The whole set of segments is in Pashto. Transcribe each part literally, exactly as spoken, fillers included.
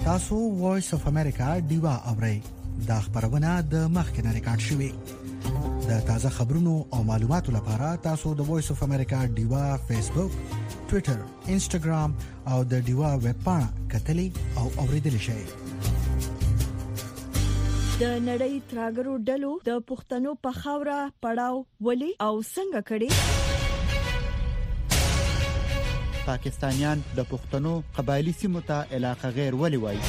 تاسو وایس اف امریکا دیوا اورئ دا خبرونه د مخکنه ریکارډ شوې د تازه خبرونو او معلوماتو لپاره تاسو د وایس اف امریکا دیوا فیسبوک، ټوئیټر، انسټاګرام او د دیوا ویب پاڼه کتلې او اوریدل شئ. د نړۍ تراګرو ډلو د پښتنو په خاوره پړاو ولي او څنګه کړي؟ پاکستانیان د پښتنو قبایلی سیمو ته علاقه غیر ولي وایي؟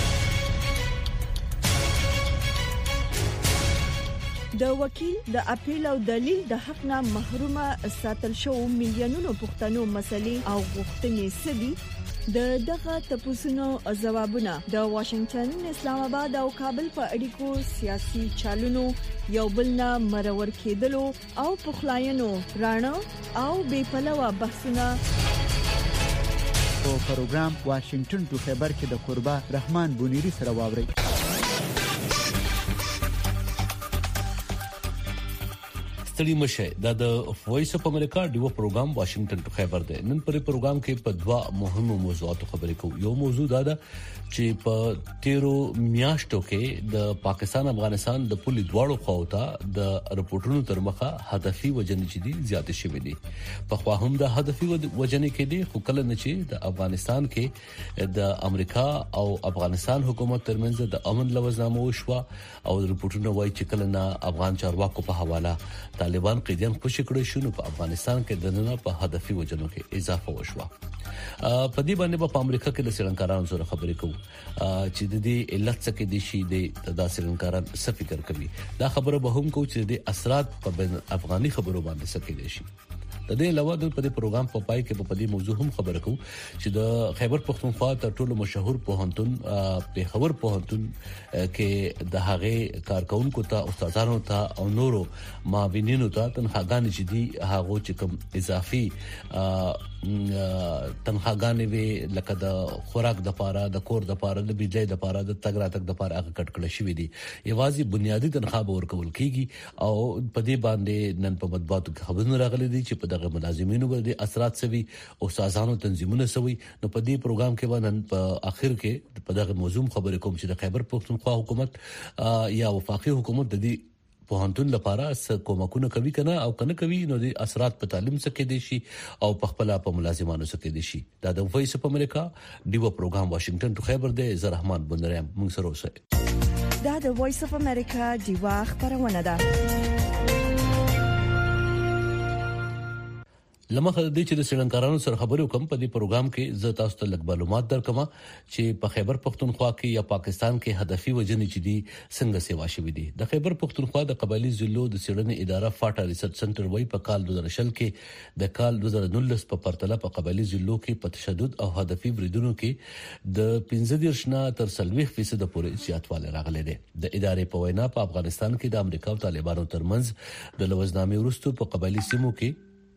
د وکیل د اپیل او دلیل د حق نه محرومه ساتل شو میلیونونو پښتنو مسلې او غوښتنې سدي. د دغه تپوسونو ځوابونه د واشنگټن، اسلام آباد او کابل په اړیکو سیاسي چالونو یو بل نه مرور کېدلو او پخلاینو رانه او بې پلوه بحثونه په پروګرام واشنگټن ټو خبر کې د قربا رحمان بونیری سره واوري. ستړي مشه دا د وایس اف امریکا دیو پروګرام واشنگټن ټو خبر ده. نن پر پروګرام کې په دوا مهمو موضوعاتو خبرې کوو. یو موضوع دا ده چې په تیرو میاشتو کې د پاکستان افغانستان د پولي دواړو خواوته د رپورټونو تر مخه هدفي وجنې چې دي زیات شوې دي. په خوا هم د هدفي وجنې کې دي خو کله نه چې د افغانستان کې د امریکا او افغانستان حکومت ترمنځ د امن لوزنامه وشوه او رپورټونه وایي چې کله نه افغان چارواکو په حواله طالبان قیدیان خوشی کړی شو نو په افغانستان کې دننه په هدفي وجنو کې اضافه وشوه. په دې باندې په امریکا کې د سرنکارانو سره خبرې کوو چې د دې علت څه کې دي شي د سرنکاران څه فکر کوي. دا خبره به هم کوو چې د اثرات په بین افغاني خبرو باندې څه کې دي شي. د دې علاوه د په پروګرام په پای کې په دې موضوع هم خبرې کوو چې د خیبر پختونخوا تر ټولو مشهور پوهنتون په خبر پوهنتون کې د هغه کارکونکو ته استادانو ته او نورو معاونینو ته تنخواګانې چې دي هغه چې کوم اضافي تنخواګانې وی لکه د خوراک د پاره د کور د پاره د بجلی د پاره د تګ راتګ د پاره هغه کټ کړل شوې دي. یوازې بنیادی تنخواه به ورکول کیږي او په دې باندې نن په مطبوعاتو کې خبرونه راغلي دي چې په دغه ملازمینو باندې اثرات سوي او سازانو تنظیمونه سوي. نو په دې پروګرام کې باندې په اخر کې په دغه موضوع خبرې کوم چې د خیبر پختونخوا حکومت یا وفاقي حکومت د دې پوهنتون لپاره څه کومکونه کوي کنه او کنه کوي نو د اثرات په تعلیم څخه کې دي شي او په خپل په ملازمانو څخه کې دي شي. دا د وایس اف امریکا دیو پروګرام واشنگټن ټو خیبر ده. زه رحمان بندرم موږ سره اوسئ. دا د وایس اف امریکا دیو خبرونه ده. لمخه د دې چې د سرنکارانو سره خبرو کوم په دې پروګرام کې زه تاسو ته لږ معلومات درکم چې په خیبر پختونخوا کې یا پاکستان کې هدفي وجنې چې دي څنګه سیوا شوې دي. د خیبر پختونخوا د قبایلی ضلعو د څېړنې اداره فاټا ریسرچ سنټر وایي په کال دوه هزار شل کې د کال دوه هزار نولس په پرتله په قبایلی ضلعو کې په تشدد او هدفي بریدونو کې د پنځه دېرش نه تر څلوېښت فیصد پورې زیاتوالی راغلی دی. د ادارې په وینا په افغانستان کې د امریکا او طالبانو ترمنځ د لوزنامې وروسته په قبایلی سیمو کې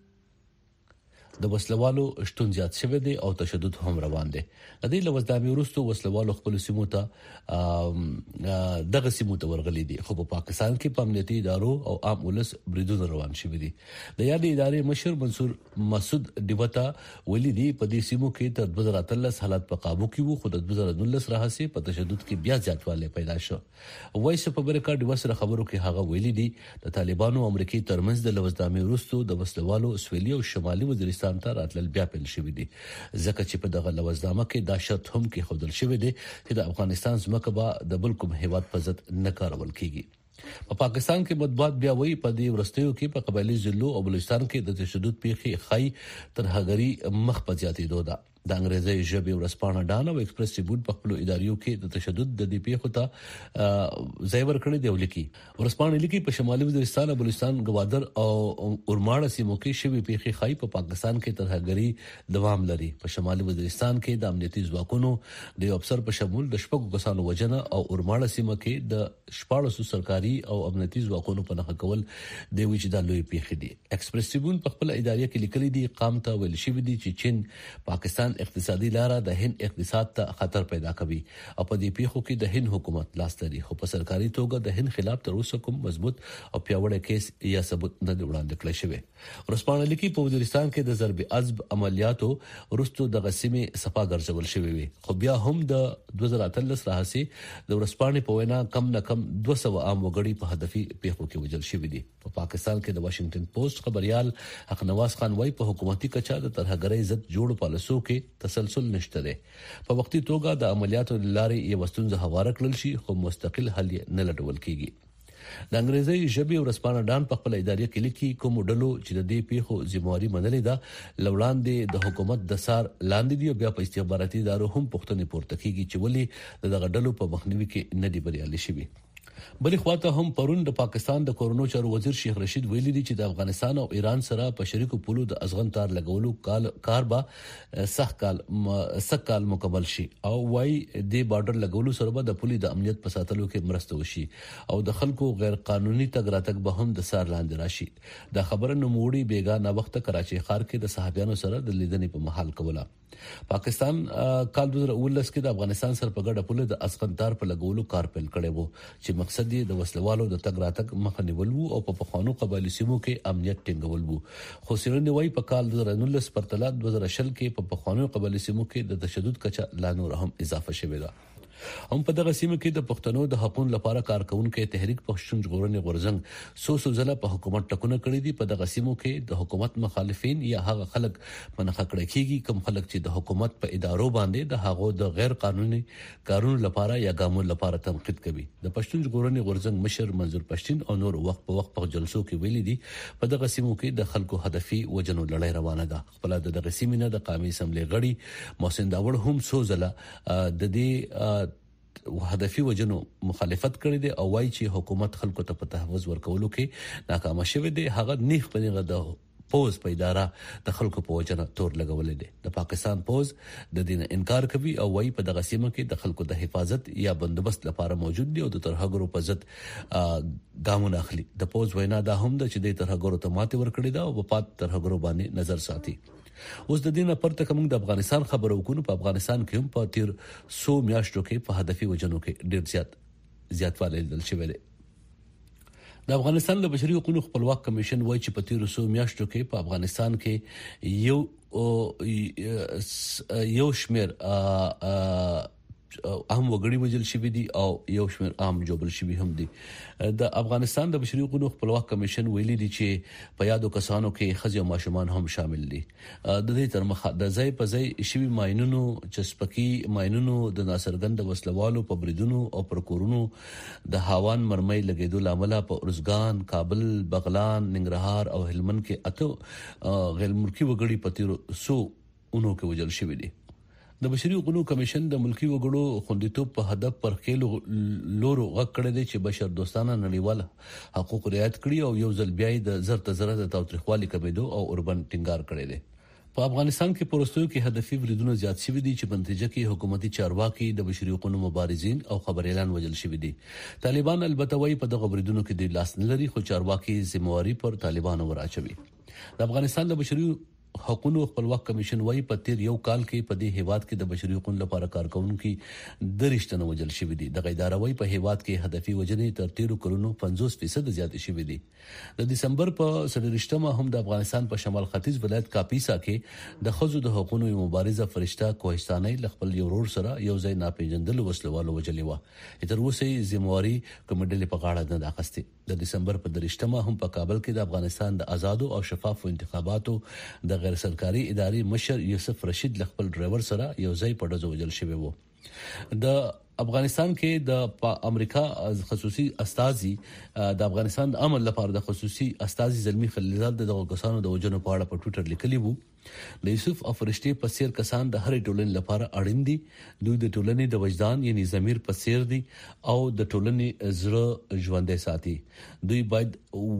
د وسلوالو شتون زیات شوی دی او تشدد هم روان دی. د دې لوزدامي وروسته وسلوالو خپل سیمو ته دغه سیمو ته ورغلي دي خو په پاکستان کې په امنیتي ادارو او عام ولس بریدونه روان شوی دي. د یادې ادارې مشر منصور مسعود دیوتا ویلي دي په دې سیمو کې تر دوه هزار اتلس حالات په قابو کې وو خو د دوه هزار نولس راهسي په تشدد کې بیا زیاتوالی پیدا شو. وایس اف امریکا دیو سره خبرو کې هغه ویلي دي د طالبانو او امریکای ترمنځ د لوزدامي وروسته د وسلوالو سویلي او شمالي وزیرستان ته راتلل بیا پیل شوې دي ځکه چې په دغه لوزنامه کې دا شرط هم کې خودل شوې دي چې د افغانستان ځمکه به د بل کوم هیواد په ضد نه کارول کیږي. په پاکستان کې مطبوعات بیا وایي په دې ورستیو کې په قبایلی ضلعو او بلوچستان کې د تشدد پیښې خای تر هغري مخ په زیاتېدو ده. د انګریزي ژبې ورسپانه ډان او ایکسپریس ټریبیون په خپل اداریو کې د تشدد د دې پیښو ته ځای ورکړی دی ولیکي. ورسپانه لیکي په شمالي وزیرستان او بلوچستان گوادر او اورماړه سیمو کې شوی پیښې خای په پاکستان کې تر هغري دوام لري. په شمالي وزیرستان کې د امنیتي ځواکونو د افسر په شمول د شپږو کسانو وژنه او اورماړه سیمه کې د شپاړسو سرکاري او امنیتي ځواکونو په نخښه کول د ویچ د لوی پیښې دي. ایکسپریس ټریبیون په خپل ادارې کې لیکلي دي قام ته ویل شوی دی چې چین پاکستان پاکستان اقتصادي لاره د هند اقتصاد ته خطر پیدا کوي او په دې پیښو کې د هند حکومت لاس لري، خو په سرکاري توګه د هند خلاف تر اوسه کوم مضبوط او پیاوړی کیس یا ثبوت نه دی وړاندې کړی شوی. ورسپانه لیکي په وزیرستان کې د ضرب عضب عملیاتو وروسته د غسیمې صفا ګرځول شوی وي، خو بیا هم د دوه زره اتلس راهسي د ورسپانه په وینا کم نه کم دوه سوه عام وګړي په هدفي پیښو کې وژل شوی دي. په پاکستان کې د واشنگټن پوسټ خبريال حق نواز خان وايي په حکومتي کچا د ترهګرۍ ضد جوړ پالیسو کې تسلسل نشته دی. په وختي توګه د عملیاتو لارې یو ستونزه هواره کړل شي، خو مستقل حل نه لټول کیږي. د انګریزي ژبې ورسپانه ډان په خپل ادارې کې لیکي کوم ډلو چې د دې پیښو ذمہواری منلې ده لوړاندې د حکومت د سار لاندې دی، بیا په استخباراتي ادارو هم پوښتنې پورته کیږي چې ولې دغه ډلو په مخنیوي کې نه دی بریالي شوي. بلې خواته هم پرون د پاکستان د کورونو چارو وزیر شیخ رشید ویلي دي چې د افغانستان او ایران سره په شریکو پولو د ازغن تار لګولو کال کار به سخت کال سخت کال مکمل شي او وايي د بارډر لګولو سره به د پولي د امنیت په ساتلو کې مرسته وشي او د خلکو غیر قانوني تګ راتګ به هم د سار لاندې راشي. دا خبره نوموړي بیګا وخت کراچي ښار کې د صحابيانو سره د لیدنې په محل کوله. پاکستان کال دوه زره اوولس کې د افغانستان سره په ګډه پوله د ازغن تار په لګولو کار پیل کړی وو چې مقصد یې د وسلوالو د تګ راتګ مخه نیول وو او په پخوانو قبایلی سیمو کې امنیت ټینګول وو. خو څېړنې وايي په کال دوه زره نولس پرتله دوه زره شل کې په پخوانو قبایلی سیمو کې د تشدد کچه لا نور هم اضافه شوې ده. هم په دغه سیمه کې د پښتنو د حقوقو لپاره کارکونکو تحریک پښتون ژغورنې غورځنګ سو سو ځله په حکومت ټکونه کړې دي. په دغه سیمو کې د حکومت مخالفین یا هغه خلک منخ کړي کیږي کوم خلک چې د حکومت په ادارو باندې د هغو د غیر قانوني کارونو لپاره یا ګامونو لپاره تنقید کوي. د پښتون ژغورنې غورځنګ مشر منظور پښتين او نور وخت په وخت په جلسو کې ویلي دي په دغه سیمو کې د خلکو هدفي وجنو لړۍ روانه ده. خپل د دغه سیمې د قومي اسمبلی غړي محسن داوړ هم سو ځله د دې هدفي وجنو مخالفت کړی دی او وايي چې حکومت خلکو ته په تحفظ ورکولو کې ناکام شوی دی. هغه نیخ په نیغه د پوز په اداره د خلکو په وجنه تور لګولې دي. د پاکستان پوز د دین انکار کوي او وايي په دغه سیمه کې د خلکو د حفاظت یا بندوبست لپاره موجود دي او د ترهګرو په ضد ګامونه اخلي. د پوز وینا دا هم ده چې د ترهګرو ته ماته ورکړي دا او په پات ترهګرو باندې نظر ساتي. اوس د دینه پرته کوم د افغانستان خبرو کو په افغانستان کې هم په تیر سو میاشتو کې په هدفي وجنو کې ډیر زیات زیاتوالی لیدل شوی دی. د افغانستان د بشري حقوقو خپلواک کمیشن وایي چې په تیر سو میاشتو کې په افغانستان کې یو یو شمیر اهم وګړي وجل شوی دي او یو شمیر عام جوبل شوی هم دي. د افغانستان د بشري حقوقو خپلواک کمیشن ویلي دي چې په یادو کسانو کې ښځې او ماشومان هم شامل دي. د دې تر مخه د ځای په ځای شوی ماينونو چسپکی ماينونو د ناصرګند وسلوالو په بریدونو او پر کورونو د هاوان مرمۍ لګیدو لامل په ارزګان، کابل، بغلان، ننګرهار او هلمند کې اته غیر ملکی وګړي په تیر سو اونو کې وجل شوی دي. د بشري حقوقو کمیشن د ملکی وګړو خوندیتوب په هدف پر خېلو لورو غږ کړی دی چې بشر دوستانه نړیوال حقوق رعایت کړي او یو ځل بیا د زر تزره د تاوتریخوالي کمیدو او اوربن ټینګار کړی دی. په افغانستان کې پروستو کې هدفي بریدونه زیات شوي دي چې په نتیجه کې حکومتي چارواکي د بشري حقوقو مبارزین او خبريالان وژل شوي دي. طالبان البته وايي په دغه بریدونو کې د لاس نه لري خو چارواکي ذمہواری پر طالبانو وراچوي. د افغانستان د بشري حقوقو خپلواک کمیشن وايي په تیر یو کال کې په دې هیواد کې د بشري حقوقو لپاره کارکونکو درشتنه وجل شوی دي. د غیدار وايي په هیواد کې هدفي وجنې تر تیر کلونو پنځوس فیصد زیات شوی دي. د دسمبر په سړریشتمه هم د افغانستان په شمال ختیځ ولایت کاپیسا کې د خزو د حقوقو مبارزه فرشته کوهستاني خپل یو ورور سره یو ځای ناپېژندل وسلوالو وجلې و. تر اوسه ذمہواری کمیډل په غاړه نه اخیسته. د دسمبر په درشتمه هم په کابل کې د افغانستان د آزادو او شفافو انتخاباتو د غیر سرکاري ادارې مشر یوسف رشید خپل ډرایور سره یو ځای په ډزو وجل شوی وو. د افغانستان کې د امریکا خصوصي استازي د افغانستان د امن لپاره د خصوصي استازي زلمی خلیلزاد دغه کسانو د وجنو په اړه په ټوئیټر لیکلی وو. د یوسف او فرشتي په څیر کسان د هرې ټولنې لپاره اړین دي. دوی د ټولنې د وجدان یعنی ضمیر په څیر دي او د ټولنې زړه ژوندۍ ساتي. دوی باید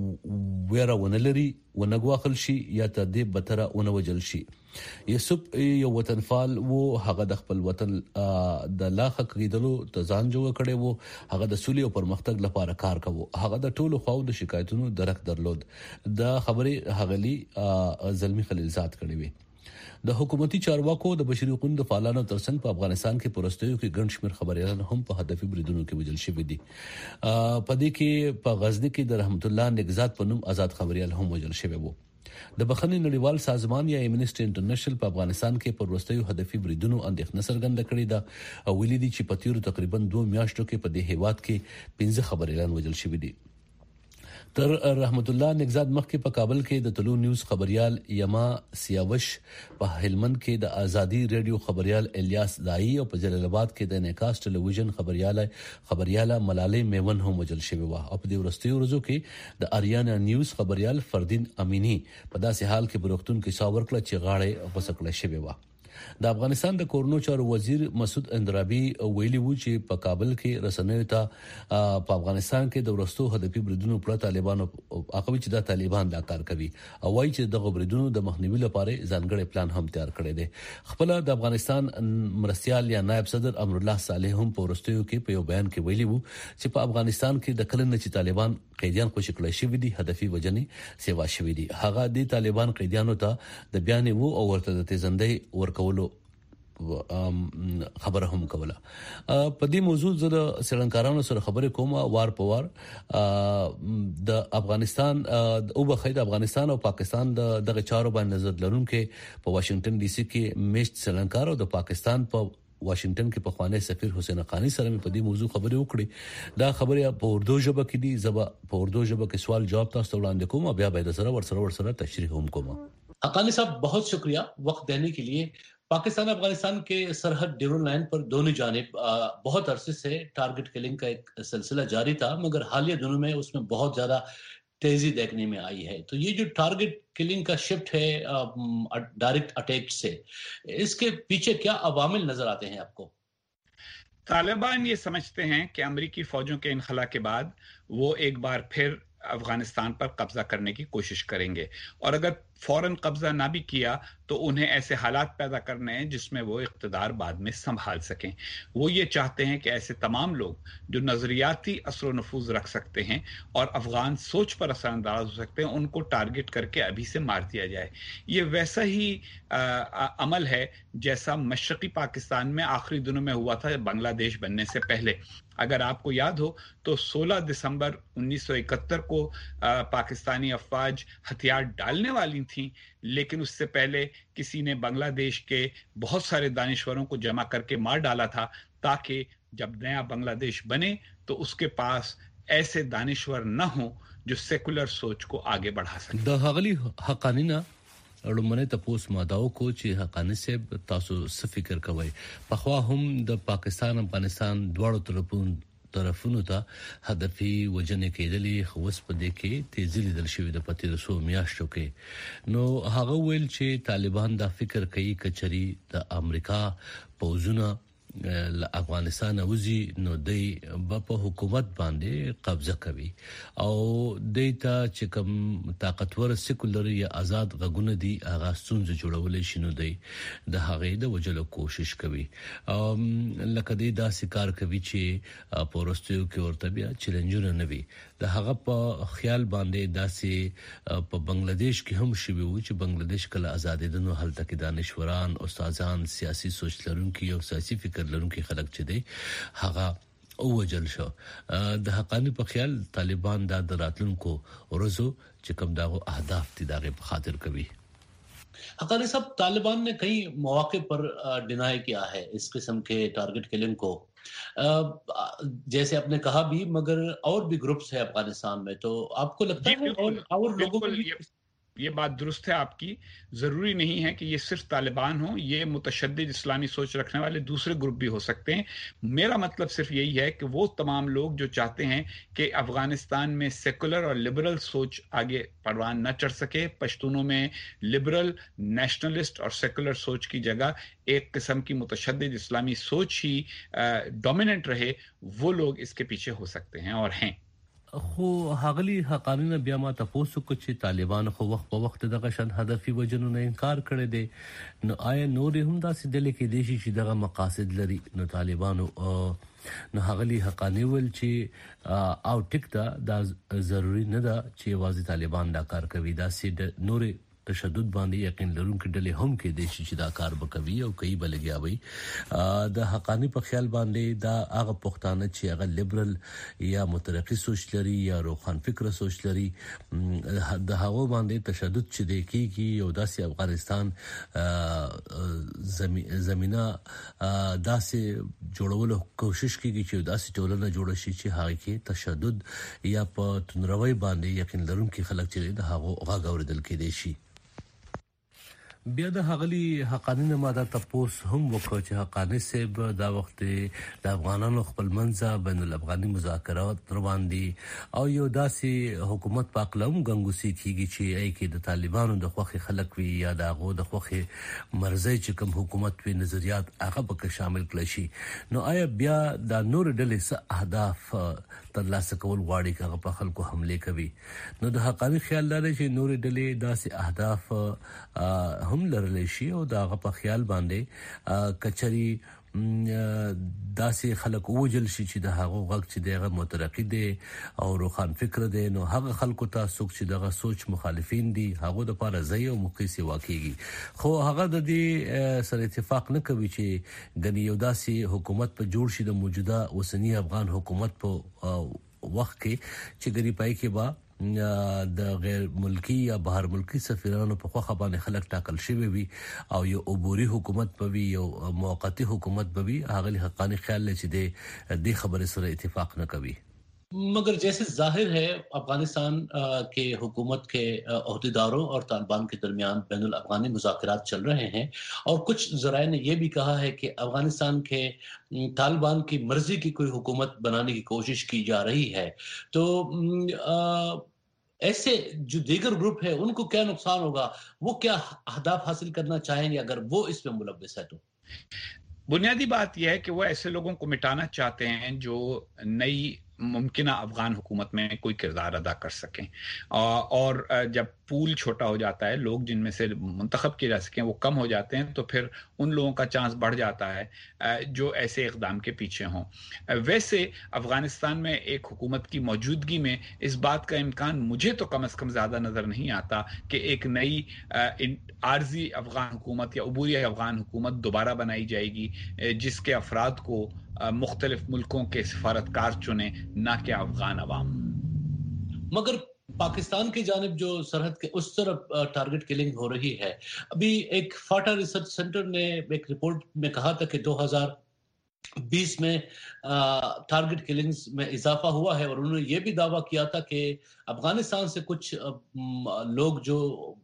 ویره ونلري ونګواخل شي یا تر دې بتره ونوجل شي. یوسف یو وطنفال وو، هغه د خپل وطن د لاخه کېدلو ته ځان جوړ کړي وو. هغه د سولې او پرمختګ لپاره کار کوي. هغه د ټولو خواو د شکایتونو درک درلود. د خبرې هغلی زلمی خلیلزاد کړي وي. د حکومتي چارواکو د بشري حقوقو د فعالانو ترڅنګ په افغانستان کې پرستیو کې ګڼ شمېر خبريالان هم په هدفي بریدونو کې وژل شوي دي. په دې کې په غزنی کې د رحمت الله نگزاد په نوم آزاد خبريال هم وژل شوی وو. د بخښنې نړیوال سازمان یا امنیسټي انټرنیشنل په افغانستان کې پرستیو هدفي بریدونو اندېښنه څرګنده کړې ده او ویلي دي چې په تیرو تقریبا دوه میاشتو کې په دې هیواد کې پنځه خبريالان وژل شوي دي. تر رحمت الله نگزاد مخکې په کابل کې د طلوع نیوز خبريال یما سیاوش، په هلمند کې د ازادي رادیو خبريال الیاس دای او په جلال آباد کې د انعکاس ټلویزیون خبريال خبرياله ملالۍ میون هم وژل شوی و. او په دې ورستیو ورځو کې د اریانا نیوز خبريال فردین امینی په داسې حال کې بروختون کې ساور کړ چې غاړه وسکړه شوی و. د افغانستان د کورونو چارو وزیر مسعود اندرابي ویلي وو چې په کابل کې رسنیو ته په افغانستان کې د ورستو هدفي بریدونو پر طالبانو هغه چې د طالبان دا کار کوي او وايي چې د بریدونو د مخنیوي لپاره ځانګړي پلان هم تیار کړی دی. خپل د افغانستان مرستيال یا نائب صدر امر الله صالح هم په ورستیو کې په یو بیان کې ویلي وو چې په افغانستان کې د کلن چې طالبان قیدیان خوشی کړی شوی دي هدفي وجنې سیوا شوی دي. هغه د طالبان قیدیانو ته د بیان وو او ورته د تیزندۍ ورکولو خبره هم کوله. په دې موضوع زه د سرلنکارانو سره خبرې کوم وار په وار. د افغانستان او بخید افغانستان او پاکستان د دغه چارو باندې نظر لرونکو په واشنگټن ډي سي کې میشت سرلنکار او د پاکستان په واشنگټن کې په خواني سفیر حسین حقانی سره په دې موضوع خبرې وکړې. دا خبره په اردو ژبه کې دي. زبا په اردو ژبه کې سوال جواب تاسو وړاندې کوم او بیا به د سره ورسره ورسره تشریح هم کوم. حقانی صاحب बहुत शुक्रिया वक्त देने के लिए. पाकिस्तान अफगानिस्तान के सरहद ड्यूरल लाइन पर दोनों जानिब बहुत अरसे से टारगेट किलिंग का एक सिलसिला जारी था, मगर हालिया दिनों में उसमें बहुत ज्यादा तेजी देखने में आई है. तो ये जो टारगेट किलिंग का शिफ्ट है डायरेक्ट अटैक से, इसके पीछे क्या अवामिल नजर आते हैं आपको? तालिबान ये समझते हैं कि अमेरिकी फौजों के इनखला के बाद वो एक बार फिर अफगानिस्तान पर कब्जा करने की कोशिश करेंगे और अगर फौरन कब्जा ना भी किया तो उन्हें ऐसे हालात पैदा करने हैं जिसमें वो इख्तिदार बाद में संभाल सकें. वो ये चाहते हैं कि ऐसे तमाम लोग जो नजरियाती असर व नफूज रख सकते हैं और अफगान सोच पर असरअंदाज हो सकते हैं, उनको टारगेट करके अभी से मार दिया जाए. ये वैसा ही आ, आ, अमल है जैसा मशरकी पाकिस्तान में आखिरी दिनों में हुआ था बांग्लादेश बनने से पहले. अगर आपको याद हो तो सोलह दिसंबर उन्नीस सौ इकहत्तर को आ, पाकिस्तानी अफवाज हथियार डालने वाली थी, लेकिन उससे पहले किसी ने बांग्लादेश के बहुत सारे दानिश्वरों को जमा करके मार डाला था ताकि जब नया बांग्लादेश बने तो उसके पास ऐसे दानिश्वर न हो जो सेकुलर सोच को आगे बढ़ा सके. د هغلی حقانینا لومړی تاسو ماداو کو چې حقانی صاحب تاسو څه فکر کوئ؟ په خوا هم د پاکستان افغانستان دواړو طرفونو طرفونو ته هدفي وجنې کېدلې خو اوس په دې کې تیزی لیدل شوې د پتی رسو میاشتو کې. نو هغه ویل چې طالبان دا فکر کوي کچري د امریکا پوزونه ل افغانستان اوزي نو دای په حکومت باندې قبضه کوي او دیتا چې کوم طاقتور سیکولر یا آزاد غږونه دي هغه ستونزې جوړولې شنو دی د هغه د وجلو کوشش کوي. لکه دې دا سکار کوي چې پورستیو کې ورته بیا چیلنجونه نه وي. د هغه په خیال باندې داسې په بنگلاديش کې هم شوی و چې بنگلاديش کله آزادیدنو هلته کې دانشوران، استادان، سیاسي سوچ لرونکي او سیاسي فکر لرونکي خلک چې دی هغه او وجل شو. د حقانی په خیال طالبان دا د راتلونکو ورځو چې کوم داغو اهداف دي دغه په خاطر کوي. حقانی صاحب तालिबान ने कई मौके पर डिनाई किया है इस किस्म के टारगेट किलिंग को, जैसे आपने कहा भी, मगर और भी ग्रुप्स है अफगानिस्तान में, तो आपको लगता है और और लोगों को ये बात दुरुस्त है आपकी. जरूरी नहीं है कि ये सिर्फ तालिबान हो, ये मुतशद्दिद इस्लामी सोच रखने वाले दूसरे ग्रुप भी हो सकते हैं. मेरा मतलब सिर्फ यही है कि वो तमाम लोग जो चाहते हैं कि अफगानिस्तान में सेकुलर और लिबरल सोच आगे परवान न चढ़ सके, पश्तूनों में लिबरल, नेशनलिस्ट और सेकुलर सोच की जगह एक किस्म की मुतशद्दिद इस्लामी सोच ही डोमिनेंट रहे, वो लोग इसके पीछे हो सकते हैं और हैं. خو هغلی حقانینا بیا ما تاسو کو چې طالبان خو وخت په وخت دغه شان هدفي وجنو نه انکار کړی دی. نو آیا نور هم دا سدل کې دي چې دغه مقاصد لري؟ نو طالبانو نو هغلی حقانی ول چې او ټیک دا د ضروری نه ده چې واځي طالبان دا کار کوي. دا سید نور تشدد باندې یقین لرونکو ډلې هم کې د شي چې دا کار وکوي او کوي بلګیاوي د حقانی په خیال باندې دا هغه پښتانه چې هغه لیبرل یا مترقي سوچ لري یا روخان فکر سوچ لري د هغه باندې تشدد چې د کیږي او داسې افغانستان زمينه داسې جوړولو کوشش کیږي چې داسې ټولنه جوړ شي چې هغه کې تشدد یا په تنروي باندې یقین لرونکو خلک چې د هغه غاغ اوریدل کېدي شي. بیا د حغلی حقانی ماده تاسو هم وکړو چې حقانی صاحب دا وخت د افغانانو خپل منځه بین الافغاني مذاکرات روان دي او یو داسې حکومت پاکلم غنګوسی کیږي چې ای کې د طالبانو د خوخي خلک وی یا دغه د خوخي مرزي چې کوم حکومت وی نظریات هغه به شامل کړي شي. نو آیا بیا د نور ډلې څه اهداف ترلاسه کول غواړي چې په خلکو حمله کوي؟ نو د حقانی خیال لري چې نور ډلې داسې اهداف هم لرلی شي او دا غو په خیال باندې کچري داسې خلک وجل شي چې د هغه غږ چې دغه مترقي دي او روخان فکر دي نو هغه خلکو ته څوک چې دغه سوچ مخالفین دي هغه د لپاره ځای او مقیسي واقعي خو هغه د دې سره اتفاق نه کوي چې د یو داسې حکومت په جوړ شي د موجوده اوسنی افغان حکومت په وخت کې چې ګری پای کې با د غیر ملکی یا بهر ملکی سفیرانو په خوخه باندې خلک ټاکل شوی وي او یو عبوري حکومت په وی یو موقتی حکومت په وی هغه حقانی خیال لري چې د خبرې سره اتفاق نه کوي. मगर जैसे जाहिर है अफगानिस्तान के हुकूमत के अहदेदारों और तालिबान के दरमियान बैनुल अफ़गानी मुज़ाकरात चल रहे हैं और कुछ ज़राए ने यह भी कहा है कि अफगानिस्तान के तालिबान की मर्जी की कोई हुकूमत बनाने की कोशिश की जा रही है. तो आ, ऐसे जो दीगर ग्रुप है उनको क्या नुकसान होगा, वो क्या अहदाफ हासिल करना चाहेंगे अगर वो इसमें मुलव्वस है? तो बुनियादी बात यह है कि वो ऐसे लोगों को मिटाना चाहते हैं जो नई मुमकिना अफगान हुकूमत में कोई किरदार अदा कर सकें और जब पूल छोटा हो जाता है, लोग जिनमें से मुंतखब किए जा सकें वो कम हो जाते हैं, तो फिर उन लोगों का चांस बढ़ जाता है जो ऐसे इक़दाम के पीछे हों. वैसे अफगानिस्तान में एक हुकूमत की मौजूदगी में इस बात का इम्कान मुझे तो कम अज़ कम ज़्यादा नज़र नहीं आता कि एक नई आर्जी अफगान हुकूमत या अबूरी अफगान हुकूमत दोबारा बनाई जाएगी जिसके अफराद को मुख्तलिफ मुल्कों के सिफारतकार चुने, ना कि अफगान अवाम. मगर पाकिस्तान की जानिब जो सरहद के उस तरफ टारगेट किलिंग हो रही है, अभी एक फाटा रिसर्च सेंटर ने एक रिपोर्ट में कहा था कि दो हज़ार बीस में टारगेट किलिंग्स में इजाफा हुआ है और उन्होंने ये भी दावा किया था कि अफगानिस्तान से कुछ लोग जो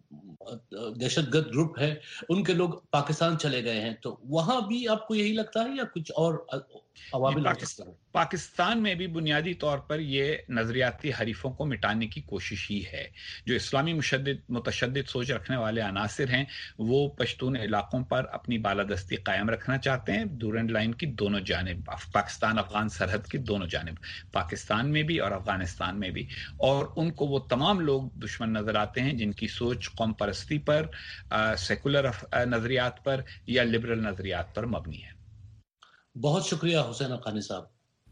दहशतगर्द ग्रुप है उनके लोग पाकिस्तान चले गए हैं. तो वहां भी आपको यही लगता है या कुछ और अवामिल? पाकिस्तान, पाकिस्तान में भी बुनियादी तौर पर ये नजरियाती हरीफों को मिटाने की कोशिश ही है. जो इस्लामी मुशद्दिद मुतशद्दिद सोच रखने वाले अनासिर हैं वो पश्तून इलाकों पर अपनी बालादस्ती कायम रखना चाहते हैं, डूरेंट लाइन की दोनों जानिब, पाकिस्तान अफगान सरहद की दोनों जानिब, पाकिस्तान में भी और अफगानिस्तान में भी. और उनको वो तमाम लोग दुश्मन नजर आते हैं जिनकी सोच कौम परस्ती पर, सेकुलर नजरियात पर या लिबरल नजरियात पर मबनी है. बहुत शुक्रिया हुसैन हक्कानी साहब.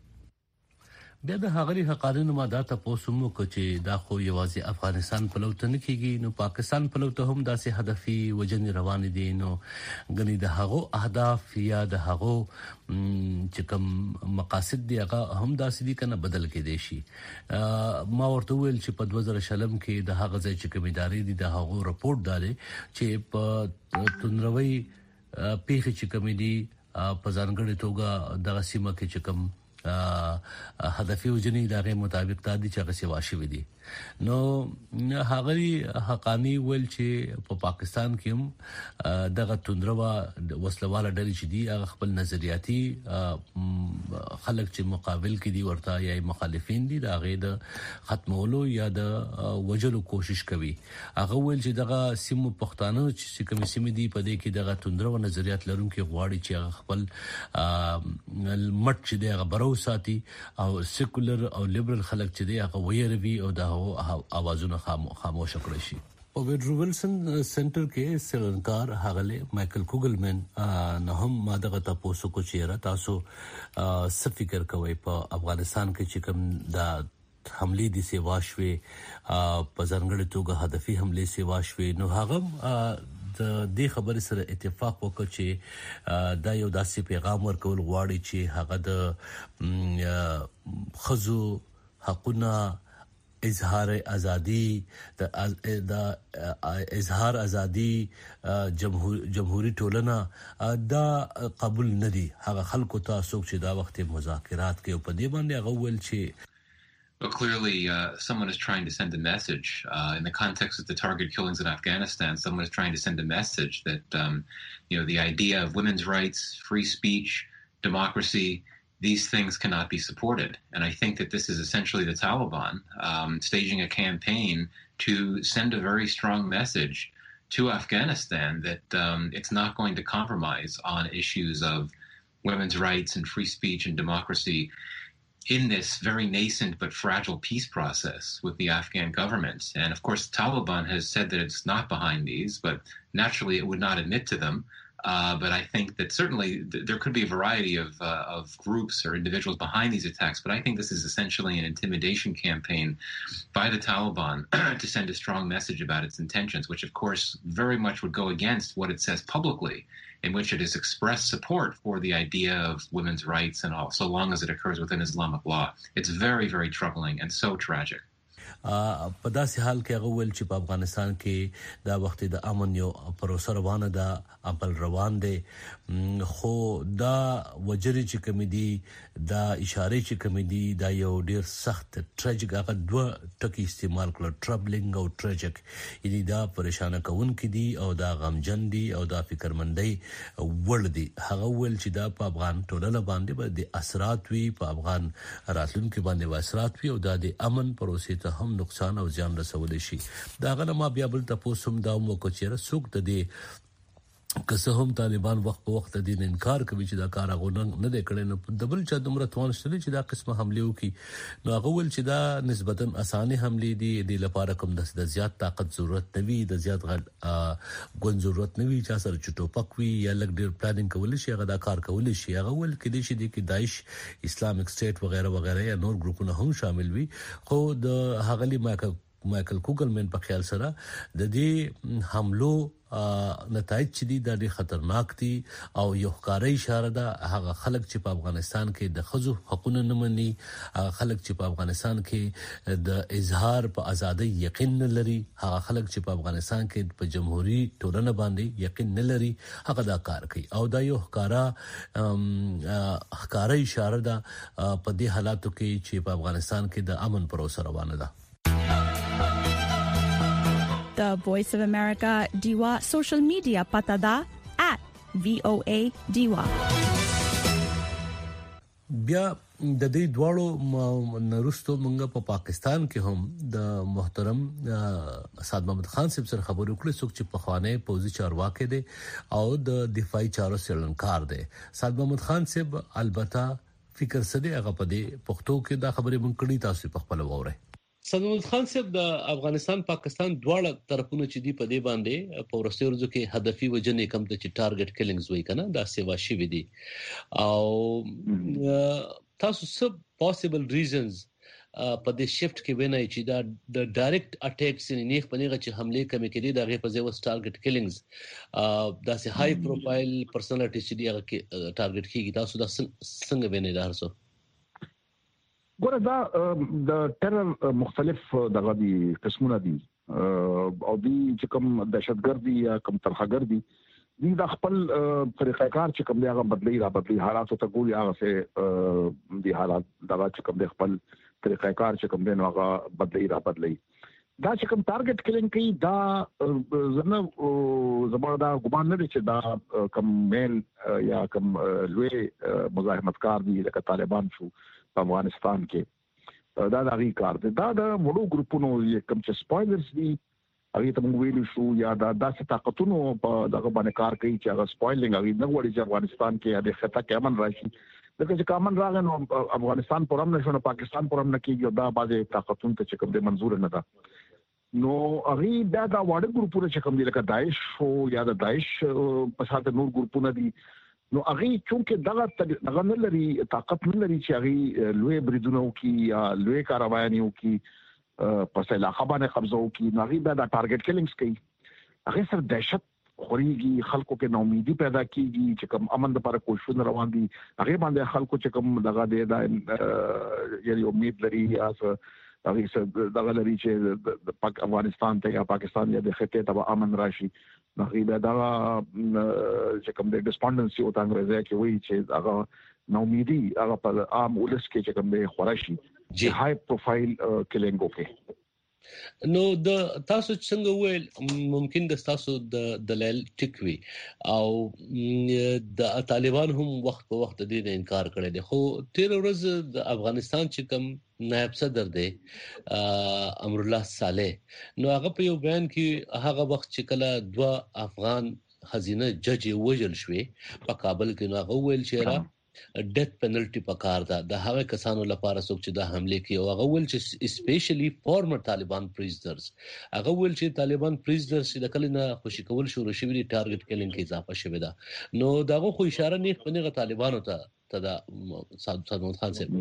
بیا د هغلی حقانو ماده تاسو مو کوچې دا خو یوازې افغانستان په لور نه کیږي، نو پاکستان په لور هم داسې هدفي وجنې روان دي. نو غني د هغو اهداف یا د هغو چې کوم مقاصد دي هغه هم داسې دي کنه بدل کې دي شي. ما ورته ویل چې په دوه زره شلم کې د هغه ځای چې کوم ادارې دي د هغو رپورت داري چې په تنروي پیښه چې کوم دي په ځانګړي توګه د سیمه کې چې کوم هدفي وجنې دغه مطابق تادي چې هغه سیوا شوی دي. نو هغه حقانی ویل چې په پاکستان کې هم دغه تندروا وسلواله ډلې چې دي هغه خپل نظریاتي خلک چې مقابل کې دي ورته یا مخالفین دي دغه د ختمولو یا د وجلو کوشش کوي. هغه ویل چې دغه سیمو پښتانه چې کوم سیمې دي په دې کې دغه تندروا نظریات لرونکي غواړي چې خپل مټ چې دغه برو ساتي او سیکولر او لیبرل خلک چې دي هغه ویروي او د اوازونه خاموش کړی شي. په ویډرو ویلسن سنټر کې سیلنکار هغله مایکل کوګلمن نه هم ماده تاسو کو چیرې تاسو څه فکر کوئ په افغانستان کې چې کوم د حمله دي سیوا شوي په ځانګړي توګه هدفي حمله سیوا شوي نو هغه د دې خبرې سره اتفاق وکړ چې دا یو داسې پیغام ورکول غواړي چې هغه د خزو حقونه اظهار ازادي د اظهار ازادي جمهوریت ټولنه دا قبول ندي هغه خلکو ته څوک چې دا وخت مذاکرات کوي په دې باندې هغه ول چې Well, clearly, uh, someone is trying to send a message. Uh, in the context of the target killings in Afghanistan, someone is trying to send a message that, um, you know, the idea of women's rights, free speech, democracy, these things cannot be supported. And I think that this is essentially the Taliban um, staging a campaign to send a very strong message to Afghanistan that um, it's not going to compromise on issues of women's rights and free speech and democracy in this very nascent but fragile peace process with the Afghan government. And of course, Taliban has said that it's not behind these, but naturally it would not admit to them. Uh, but I think that certainly th- there could be a variety of, uh, of groups or individuals behind these attacks, but I think this is essentially an intimidation campaign by the Taliban to send a strong message about its intentions, which of course very much would go against what it says publicly, in which it has expressed support for the idea of women's rights and all, so long as it occurs within Islamic law. It's very, very troubling and so tragic. په داسې حال کې هغه ویل چې په افغانستان کې دا وخت د امن یو پروسه روانه ده عمل روان دي خو دا وجري چې کمیدي دا اشاره چې کمیدي دا یو ډیر سخت ټریجیک هغه دوه ټکی استعمال کړل ټربلینګ او ټریجیک یعنی دا پریشان کوونکې دي او دا غمجن دي او دا فکرمندۍ ور دي هغه ویل چې دا په افغان ټولنه باندې به د اثرات وی په افغان راتلونکو باندې اثرات وی او دا د امن پروسې ته هم نقصان او زیان رسول شي دا غنه ما بیا بل تاسو هم دا مو کو چیرې سوق د دې که څه هم طالبان وخت په وخت د انکار کوي چې دا کار غوڼه نه دی کړی نو دبل چا دومره توان شته چې دا قسمه حمله وکړي نو هغه ول چې دا نسبتا اسانه حمله دي د لپاره کوم د زیات طاقت ضرورت نوي د زیات غون ضرورت نوي چې سره چټوپک وي یا لګ ډیر پلانینګ کول شي هغه دا کار کول شي هغه ول کې دي چې د داعش اسلامیک سټیټ وغیرہ وغیرہ یا نور ګروپونه هم شامل وي خو د هغلی ماکه مایکل کوګلمن په خیال سره د دې حملو نتایج چې دي د خطرناک دي او یو ښکارا اشاره ده هغه خلک چې په افغانستان کې د خزو حقوقونه نه مني هغه خلک چې په افغانستان کې د اظهار په ازادۍ یقین نه لري هغه خلک چې په افغانستان کې په جمهوریت ټولنه باندې یقین نه لري هغه دا کار کوي او دا یو ښکارا ښکارا اشاره ده په دې حالاتو کې چې په افغانستان کې د امن پروسه روانه ده The Voice of America Diwa social media patada at V O A Diwa. بیا د دې دواړو نرستو مونږ په پاکستان کې هم د محترم سعد محمد خان صاحب سره خبرو کړې څوک چې په خوانه پوزي چارواکي دي او د دفاعي چارو سرلنکار دي سعد محمد خان صاحب البته فکر سده هغه په دې پښتو کې دا خبره مونږ کړې تاسو په خپل ووره سعد محمد خان صاحب د افغانستان پاکستان دواړه طرفونو چې دی په دې باندې په ورستي ورځو کې هدفي وجنې کم ته چې ټارګټ کیلینګز وای کنه دا سیوا شي ودی او تاسو سب پوسیبل ریزنز په دې شفت کې وینئ چې دا د ډایرکټ اٹیکس نه پنيغه چې حمله کمې کړي دا غي په ځای وس ټارګټ کیلینګز دا سه های پروفایل پرسنالټی چې دی هغه ټارګټ کیږي تاسو دا څنګه وینئ دا هرڅه ګوره دا د ټرر مختلف دغه دي قسمونه دي او دي چې کوم دهشتګردي یا کوم ترهګر دي دي د خپل طریقې کار چې کوم دی هغه بدلی را بدلی حالاتو ته ګوري هغه سه دي حالات دغه چې کوم دی خپل طریقې کار چې کوم دی نو هغه بدلی را بدلی دا چې کوم ټارګټ کلینګ کوي دا زنه زموږ دا ګمان نه دي چې دا کوم میل یا کوم لوی مزاحمتکار دي لکه طالبان شو په افغانستان کې دا د غي کار دی دا د وړو ګروپونو کوم چې سپویلرز دي هغه ته موږ ویل شو یا دا داسې طاقتونو په دغه باندې کار کوي چې هغه سپویلینګ هغه نه وړي چې افغانستان کې د خطا کې امن راشي لکه چې کامن راغی نو افغانستان پرم نشو نو پاکستان پرم نه کېږي دا بعضې طاقتونو ته چې کوم د منظور نه ده نو هغه دا دا وړ ګروپونه چې کوم دي لکه داعش او یا د داعش په شاته نور ګروپونه دي نو هغه چونکه دغه دغه نه لري طاقت نه لري چې هغه لوی بریدونو کې یا لوی کاروانیو کې په علاقه باندې قبضه وکړي، نو هغه دا ټارګټ کیلینګز کوي، هغه سره دهشت خوريږي، خلکو کې نومیدي پیدا کیږي چې کوم امن لپاره کوششونه روان دي هغه باندې خلکو چې کوم دغه د یعنی امید لري یا هغه څه دغه لري چې د افغانستان ته یا پاکستان یا د خطې ته امن راشي، هغه دا چې کوم د ډسپونډنسي او انګریزي کې وایي چې هغه نومیدي هغه په عام ولس کې چې کوم د خورشي چې های پروفایل کلینګ وکړي. نو د تاسو څنګه ویل ممکن د تاسو د دلیل ټیکوي او د طالبان هم وخت په وخت د دې انکار کړی دی، خو تیر ورځ د افغانستان چې کوم نائب صدر دی امر الله صالح نو هغه په یو بیان کې هغه وخت چې کله دوا افغان خزینه جج وجل شوی په کابل کې نو هغه ویل چې را ډیث پینلټي پکار ده د هغه کسانو لپاره څوک چې د حمله کوي او هغه ول چې اسپیشلی فورمر طالبان پریزنرز هغه ول چې طالبان پریزنرز د کلینه خوشی کول شروع شوی دي ټارګټ کلینګ کې اضافه شوی ده، نو داغه خو اشاره نه پنیغه طالبانو ته ته د صادق خان صاحب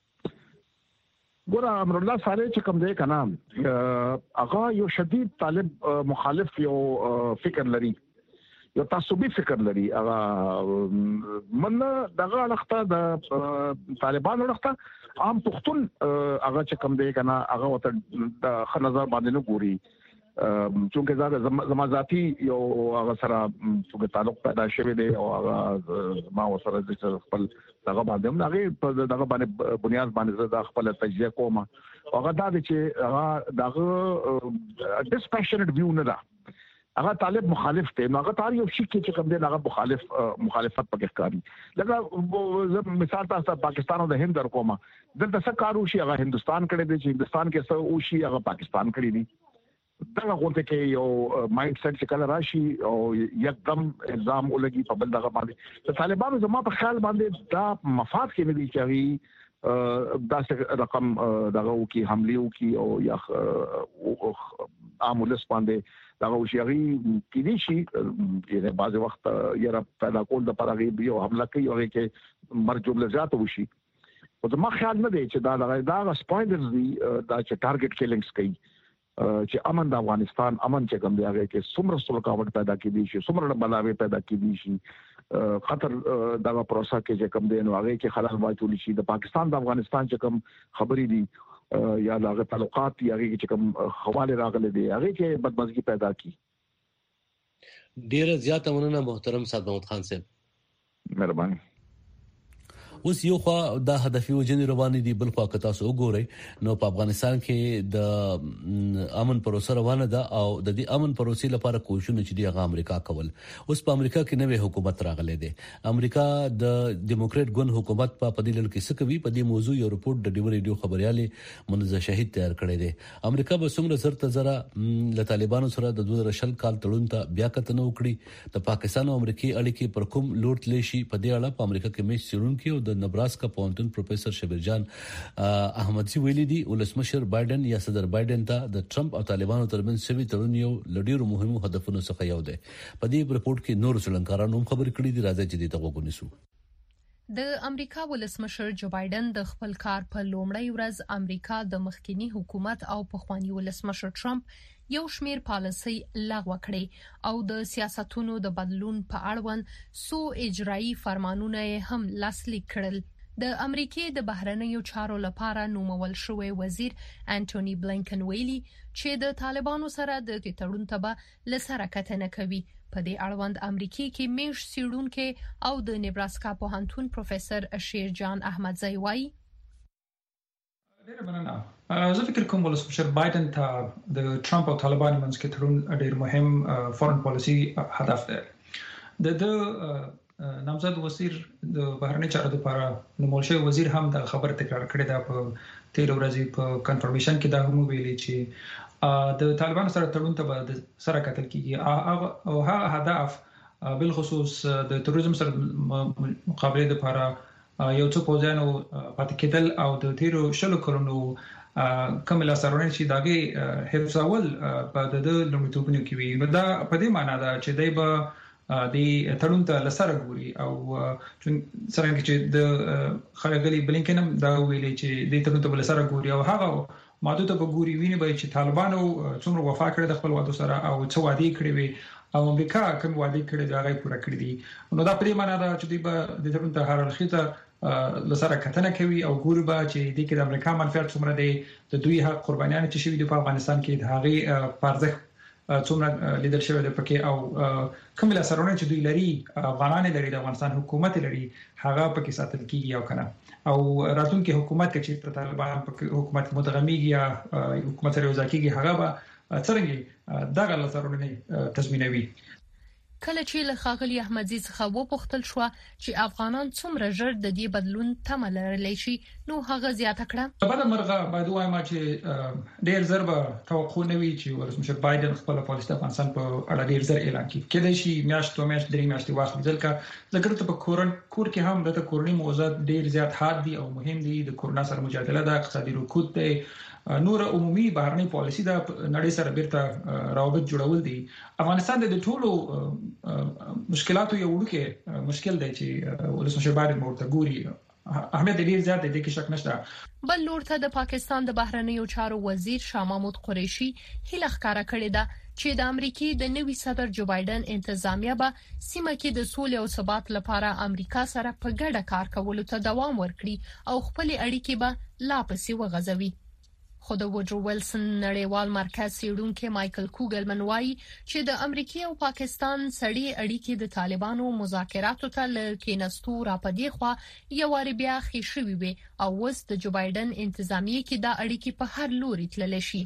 ګور امر الله صالح چې کوم دی کنه هغه یو شدید طالب مخالف یو فکر لري، یو تعصبي فکر لري، هغه من دغه لخته د طالبانو لخته عام پښتون هغه چې کوم دی کنه هغه وته د خنظر باندې نه ګوري، چونکه زما زما ذاتی یو هغه سره څنګه تعلق پیدا شوی دی او هغه ما وسره د خپل دغه باندې هغه په دغه باندې بنیاد باندې د خپل تجزیه کوم، هغه دا چې هغه دغه ډیسپیشنټ ویو نه ده، هغه طالب مخالف دی، نو هغه تاریخ شي چې کوم دی هغه مخالف مخالفت پکې کوي. لکه مثال تاسو پاکستان او د هند در کومه دلته څه کارو شي هغه هندستان کړي دي چې هندستان کې څه او شي هغه پاکستان کړي دي، دا غوته کې یو مایند سیټ چې کله راشي او یکدم الزام ولګي په بل دغه باندې د طالبانو زما په خیال باندې دا مفاد کې نه دي چې دا رقم دغه وکي حمله وکي او یا عام ولس باندې دا وشيغي کې دي شي چې بعض وخت یره پیدا کول د پرغي یو حمله کوي او کې مرجوب لزات وشي، او زما خیال نه دی چې دا دا سپویلرز دي دا چې ټارګټ کیلینګز کوي چې امن د افغانستان امن چې کوم دی هغه کې څومره سلوکاوټ پیدا کیدي شي څومره بلاوي پیدا کیدي شي، خطر دغه پروسه کې چې کوم دی نو هغه کې خلل واچول شي، د پاکستان د افغانستان چې کوم خبرې دي یا دغه تعلقات یا هغه چې کوم حواله راغلي دي هغه کې بدمزګي پیدا کی. ډیره زیاته مننه محترم صادق خان صاحب، مهرباني. اوس یو خو د هدفي وجنې روانې دي، بل خو که تاسو وګورئ نو په افغانستان کې د امن پروسه روانه ده او د دې امن پروسې لپاره کوششونه چې دی هغه امریکا کول. اوس په امریکا کې نوې حکومت راغله ده، امریکا د ډیموکرات ګوند حکومت په پدې لړ کې څه کوي په دې موضوع یو رپورت د ډیو ریډیو خبريالي منزه شهید تیار کړی دی. امریکا به څومره زرته زره له طالبانو سره د دوه زره کال تړون ته بیا کتنه وکړي، د پاکستان او امریکای اړیکې پر کوم لوټ لشي په دې اړه په امریکا کې مې سیرونکو د نبراسکا پونتون پروفیسور شبیرجان احمدزي ویلي دي ولسمشر بایدن یا صدر بایدن ته د ټرمپ او طالبانو ترمنځ سوي تړون یو لډیرو مهمو هدفونو څخه یو دی. په دې رپورت کې نور څلنکارانو خبر کړي دي، راځي چې دې ته وګورئ. د امریکا ولسمشر جو بایدن د خپل کار په لومړی ورځ امریکا د مخکینی حکومت او پخوانی ولسمشر ټرمپ یو شمیر پالیسي لغوه کړې او د سیاستونو د بدلون په اړوند سو اجرایی فرمانونه هم لاسلیک کړل. د امریکای د بهرنیو چارو لپاره نومول شوی وزیر انټونی بلینکن ویلي چې د طالبانو سره د تړون ته لسره کتنه کوي. په دې اړوند امریکای کې میش سیړونکو او د نبراسکا پوهنتون پروفیسور شیرجان احمدزی وایي ډیره مننه. زه فکر کوم ولسمشر بایدن ته د ټرمپ او طالبانو منځ کې تړون ډیر مهم فورن پالیسی هدف دی. د د نامزد وزیر د بهرنی چارو لپاره نومول شوی وزیر هم د خبر تکرار کړی دا په تیر ورځې په کنفرمیشن کې دا هم ویلي چې د طالبانو سره تړون ته سره کتل کیږي او هغه هدف بل خصوص د تروریزم سره مقابله لپاره یو څو پوزانو پاتې کېدل او د تیرو شلو کلونو کوم لاسرونه چې داګه حفظ اول په د لومړیتوبونو کې وي. نو دا په دې معنی ده چې دای به د تړون ته لسره ګوري او څنګه چې د خلګلی بلینکن هم دا ویلي چې د تړون ته لسره ګوري او هغه ماده ته ګوري ویني به چې طالبانو څومره وفا کړی د خپل وعده سره او څه وعده کړی وي او امریکا کوم وعده کړی دا غي پوره کړی دي نو دا پرې معنا ده چې دوی به د تړون ته هر اړخیته لسره کتنه کوي او ګوري به چې د کې د امریکا منفعت څومره دی د دوی حق قربانیان چې شوی د افغانستان کې د هغه پرځخ څومره لیدل شوی د پکې او کوم لاسرونه چې دوی لري افغانان لري د افغانستان حکومت لري هغه پکې ساتل کیږي او کنه او راتلونکي حکومت کې چې طالبان په حکومت متغمیږي یا حکومت سره وځکیږي هغه به څنګه دغه لاسرونه تضمینوي. کله چې له ښاغلي احمدزي څخه وپوښتل شو چې افغانان څومره ژر د دې بدلون تمه لرلی شي نو هغه زیاته کړه په بل مرغه باید وایم چې ډیر زر به توقع نه وي چې ولسمشر بایدن خپل پالیسي د افغانستان په اړه ډیر زر اعلان کړي کله چې میاشتو میاشت درې میاشتې واخلي ځکه ځکه ته په کورن کور کې هم د کورنۍ موضوعات ډیر زیات حاد دي او مهم دي د کورونا سره مجادله د اقتصادي رکود دی نور عمومي بهرنۍ پالیسي د نړۍ سره بیرته روابط جوړول دي. افغانستان د ټولو مشکلاتو یو وړوکی مشکل دی چې ولسمشر بایدن ورته ګوري احمد ډیر زیات دی کې شک نشته. بل لور ته د پاکستان د بهرنیو چارو وزیر شاه محمود قریشي هیله ښکارا کړې ده چې د امریکای د نوي صدر جو بایدن انتظامیه به سیمه کې د سولې او ثبات لپاره امریکا سره په ګډه کار کولو ته دوام ورکړي او خپل اړیکې به لا پسې وغځوي. خو د وډرو ویلسن نړیوال مرکز څېړونکي مایکل کوګلمن وایي چې د امریکای او پاکستان سړي اړیکې د طالبانو مذاکراتو ته ل کېنستو را پدې خو یو واری بیا خې شوې وي او اوس د جو بایدن انتظامیه کې دا اړیکې په هر لوري تللی شي.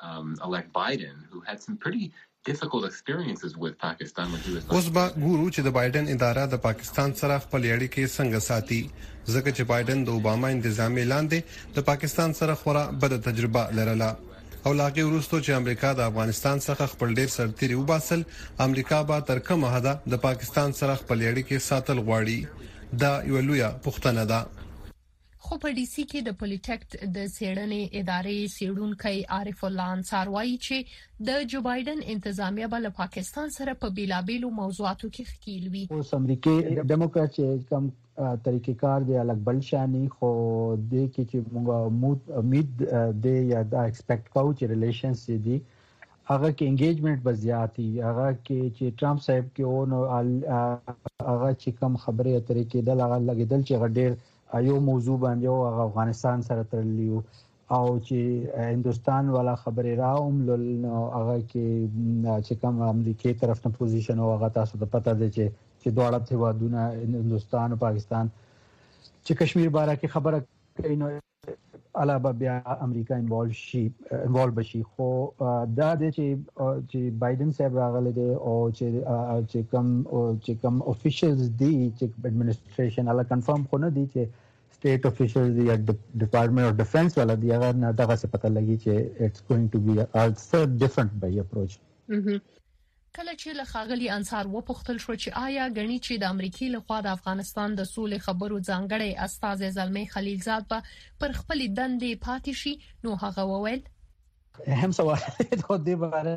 اوس به ګورو چې د بایدن اداره د پاکستان سره خپل اړیکې څنګه ساتي ځکه چې بایدن د اوباما انتظامیه لاندې د پاکستان سره خورا بد تجربه لرله او لاګي ورستو چې امریکا د افغانستان څخه خپل ډیر سرتيري وباسل امریکا به تر کومه حد د پاکستان سره خپل اړیکې ساتل غواړي دا یو لوی پوښتنه ده. خو په ډي سي کې د پولیټیکټ د سیړنې ادارې سیړونکي عارف الله انصار وایي چې د جو بایدن انتظامیه بل پاکستان سره په بیلابېلو موضوعاتو کې ښکیل وي. اوس امریکای ډیموکرات چې کوم طریقې کار دی الګ بل شانی خو د کې چې موږ امید دی یا دا ایکسپیکټ کوو چې ریلیشنز دي هغه کې انګیجمنت بزیاتی هغه کې چې ټرمپ صاحب کې او هغه چې کوم خبرې اترې کې د هغه لګیدل چې غډیر ایو موضوع باندې او افغانستان سره تړلیو او چې هندستان والا خبرې راوم لول هغه کې چې کوم امریکای طرف نه پوزیشن او هغه تاسو ته پته ده چې چې دواړه ته ودونه هندستان او پاکستان چې کشمیر باره کې خبره کوي نو علاوه بیا امریکا انوالو شي انوالو بشي خو دا د چې چې بایدن صاحب راغله دي او چې چې کوم چې کوم افیشلز دي چې اډمنستریشن الا کنفرم خو نه دي چې state officials یا department of defense والا دی هغه نه دغه څه پته لګي چې it's going to be a different by approach. کله چې له ښاغلي انصار وپوښتل شو چې آیا غني چې د امریکای لخوا د افغانستان د سولې خبرو ځانګړی استاد زلمی خلیلزاد به پر خپل دندې پاتې شي نو هغه وویل هم سوال د دې باره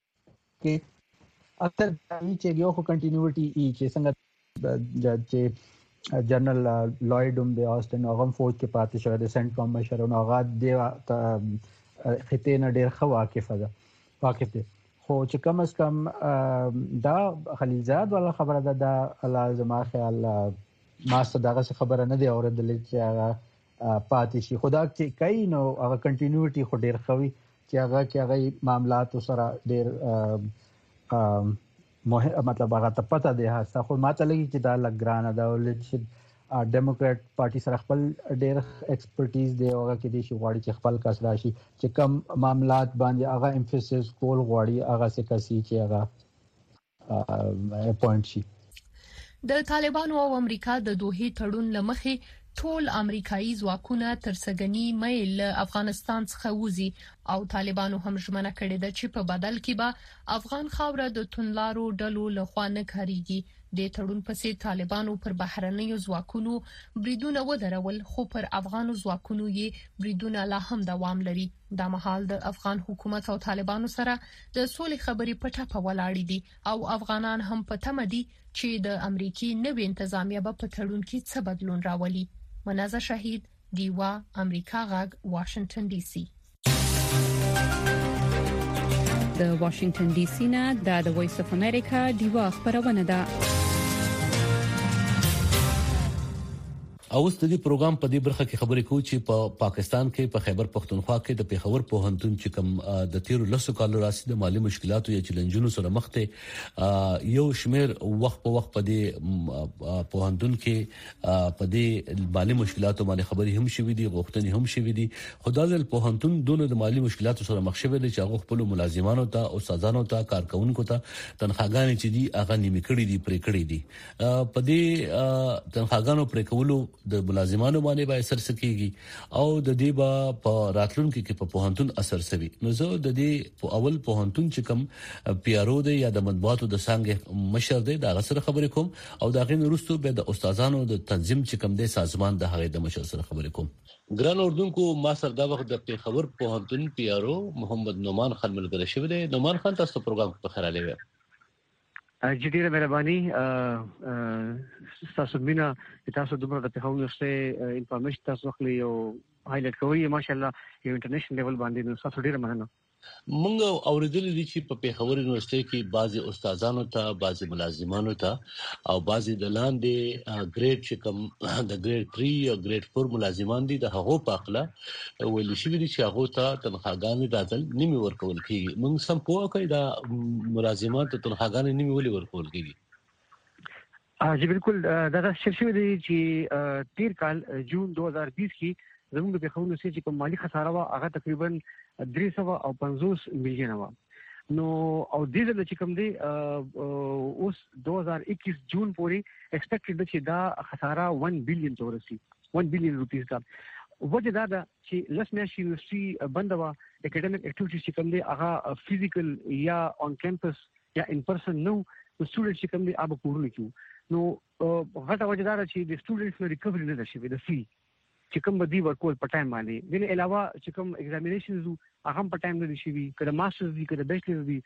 کې اکثر چې یو خو کنټینیوټي ای چې څنګه چې جنرال لوید هم د آسټن هغه فوج کې پاتې شو د سنټ کوم مشر او هغه د خطې نه ډیر خو واقف ده واقف دي خو چې کم از کم دا خلیلزاد والا خبره ده د لازمه خیال ما ستاسو خبره نه دی اوریدلې چې هغه پاتې شي خدا چې کای نو هغه کنټینیوټي خو ډیر خوي چې هغه کې هغه معاملات سره ډیر مهم مطلب هغه ته پته دی هڅه خو ماته لګي چې دا لګرانه دا ولې چې ډیموکرات پارټي سره خپل ډېر ایکسپرټیز دی او هغه کې د شي غواړي چې خپل کس راشي چې کم معاملات باندې هغه امفیسس کول غواړي هغه څه کسي چې هغه اپوینټ شي. د طالبانو او امریکا د دوه تړون لمخې ټول امریکایي ځواکونه ترڅګنی مېل افغانستان څخه وځي او طالبانو هم ژمنه کړې ده چې په بدل کې به افغان خاوره د تونلارو ډلو لخوا نه کاریږي د تړون پسې طالبانو پر بهرنیو ځواکونو بریدونه ودرول خو پر افغانو ځواکونو یې بریدونه لا هم دوام لري. دا مهال د افغان حکومت او طالبانو سره د سولې خبرې په ټاپه ولاړې دي او افغانان هم په تمه دي چې د امریکای نوې انتظامیه به په تړون کې څه بدلون راولي. منازه شهید، دیوا، امریکا غږ، واشنگټن ډي سي. د واشنگټن ډي سي نه د وایس اف امریکا دیوا خبرونه ده. اوس د دې پروګرام په دې برخه کې خبرې کوو چې په پا پاکستان کې په خیبر پختونخوا کې د پیښور پوهنتون چې کوم د تیرو لسو کالو راځي د مالی مشکلاتو یا چیلنجونو سره مخ ته یو شمیر وخت په وخت په دې پوهنتون کې په دې مالی مشکلاتو باندې خبرې هم شوې دي، غوښتنې هم شوې دي. خدای دې پوهنتون دونه د مالی مشکلاتو سره مخ شوی دي چې هغه خپل ملازمانو ته او استادانو ته کارکونکو ته تنخواګانې چې دي هغه نیمه کړې دي پرې کړې دي. په دې تنخواګانو پرې کولو د ملازمانو باندې به اثر سکیږي او د دې با په راتلونکو کې په پوهنتون اثر سوي. نو زه د دې په اول پوهنتون چې کوم پیارو دی یا د مطبوعاتو د څنګه مشر دی دا سره خبرې کوم او دا غین وروسته به د استادانو د تنظیم چې کوم دی سازمان د هغه د مشر سره خبرې کوم. ګران اردوونکو، ما سره دا وخت د پیښور پوهنتون پیارو محمد نومان خان ملګری شوی دی. نومان خان، تاسو پروګرام په خیر علي وي. جديره مهرباني تاسو مینا تاسو دومره د پیښور یونیورسيټي انفارمیشن تاسو خپل یو هایلایټ کوي ماشاءالله یو انټرنیشنل لیول باندې نو تاسو ډیره مننه. موږ اوریدل دي چې په پیښور یونیورسيټي کې بعضي استادانو ته، بعضي ملازمانو ته او بعضي د لاندې ګریډ چې کوم د ګریډ تھری او ګریډ فور ملازمان دي د هغو په اړه ویل شوی دي چې هغه ته تنخواګانې داتل نیمه ورکول کیږي. موږ سم پوه کوي دا ملازمان ته تنخواګانې نیمه ولې ورکول کیږي؟ جی بالکل، دا د شرشوی دی چې تیر کال جون دو هزار بیس کې زموږ په خونو سي چې کوم مالی خساره وا هغه تقریبا درې سوه او پنځوس میلیونه وا. نو او دې ځل چې کوم دی اوس دو هزار اکیس جون پورې ایکسپیکټډ چې دا خساره ون بلین تورسي ون بلین روپیز دا. وجه دا ده چې لس میاشتې یونیورسيټي بند وا، اکیډمیک اکټیویټیز چې کوم دی هغه فزیکل یا اون کیمپس یا ان پرسن نو سټوډنټ چې کوم دی هغه کورونه کیو. نو غټه وجه دا چې د سټوډنټس نو ریکوري نه شي د فی چې کوم دی ورکول په ټایم باندې. دغه علاوه چې کوم ایگزامینیشنز هغه په ټایم نه شي وي، کله ماسترز دي کله بیچلرز دي.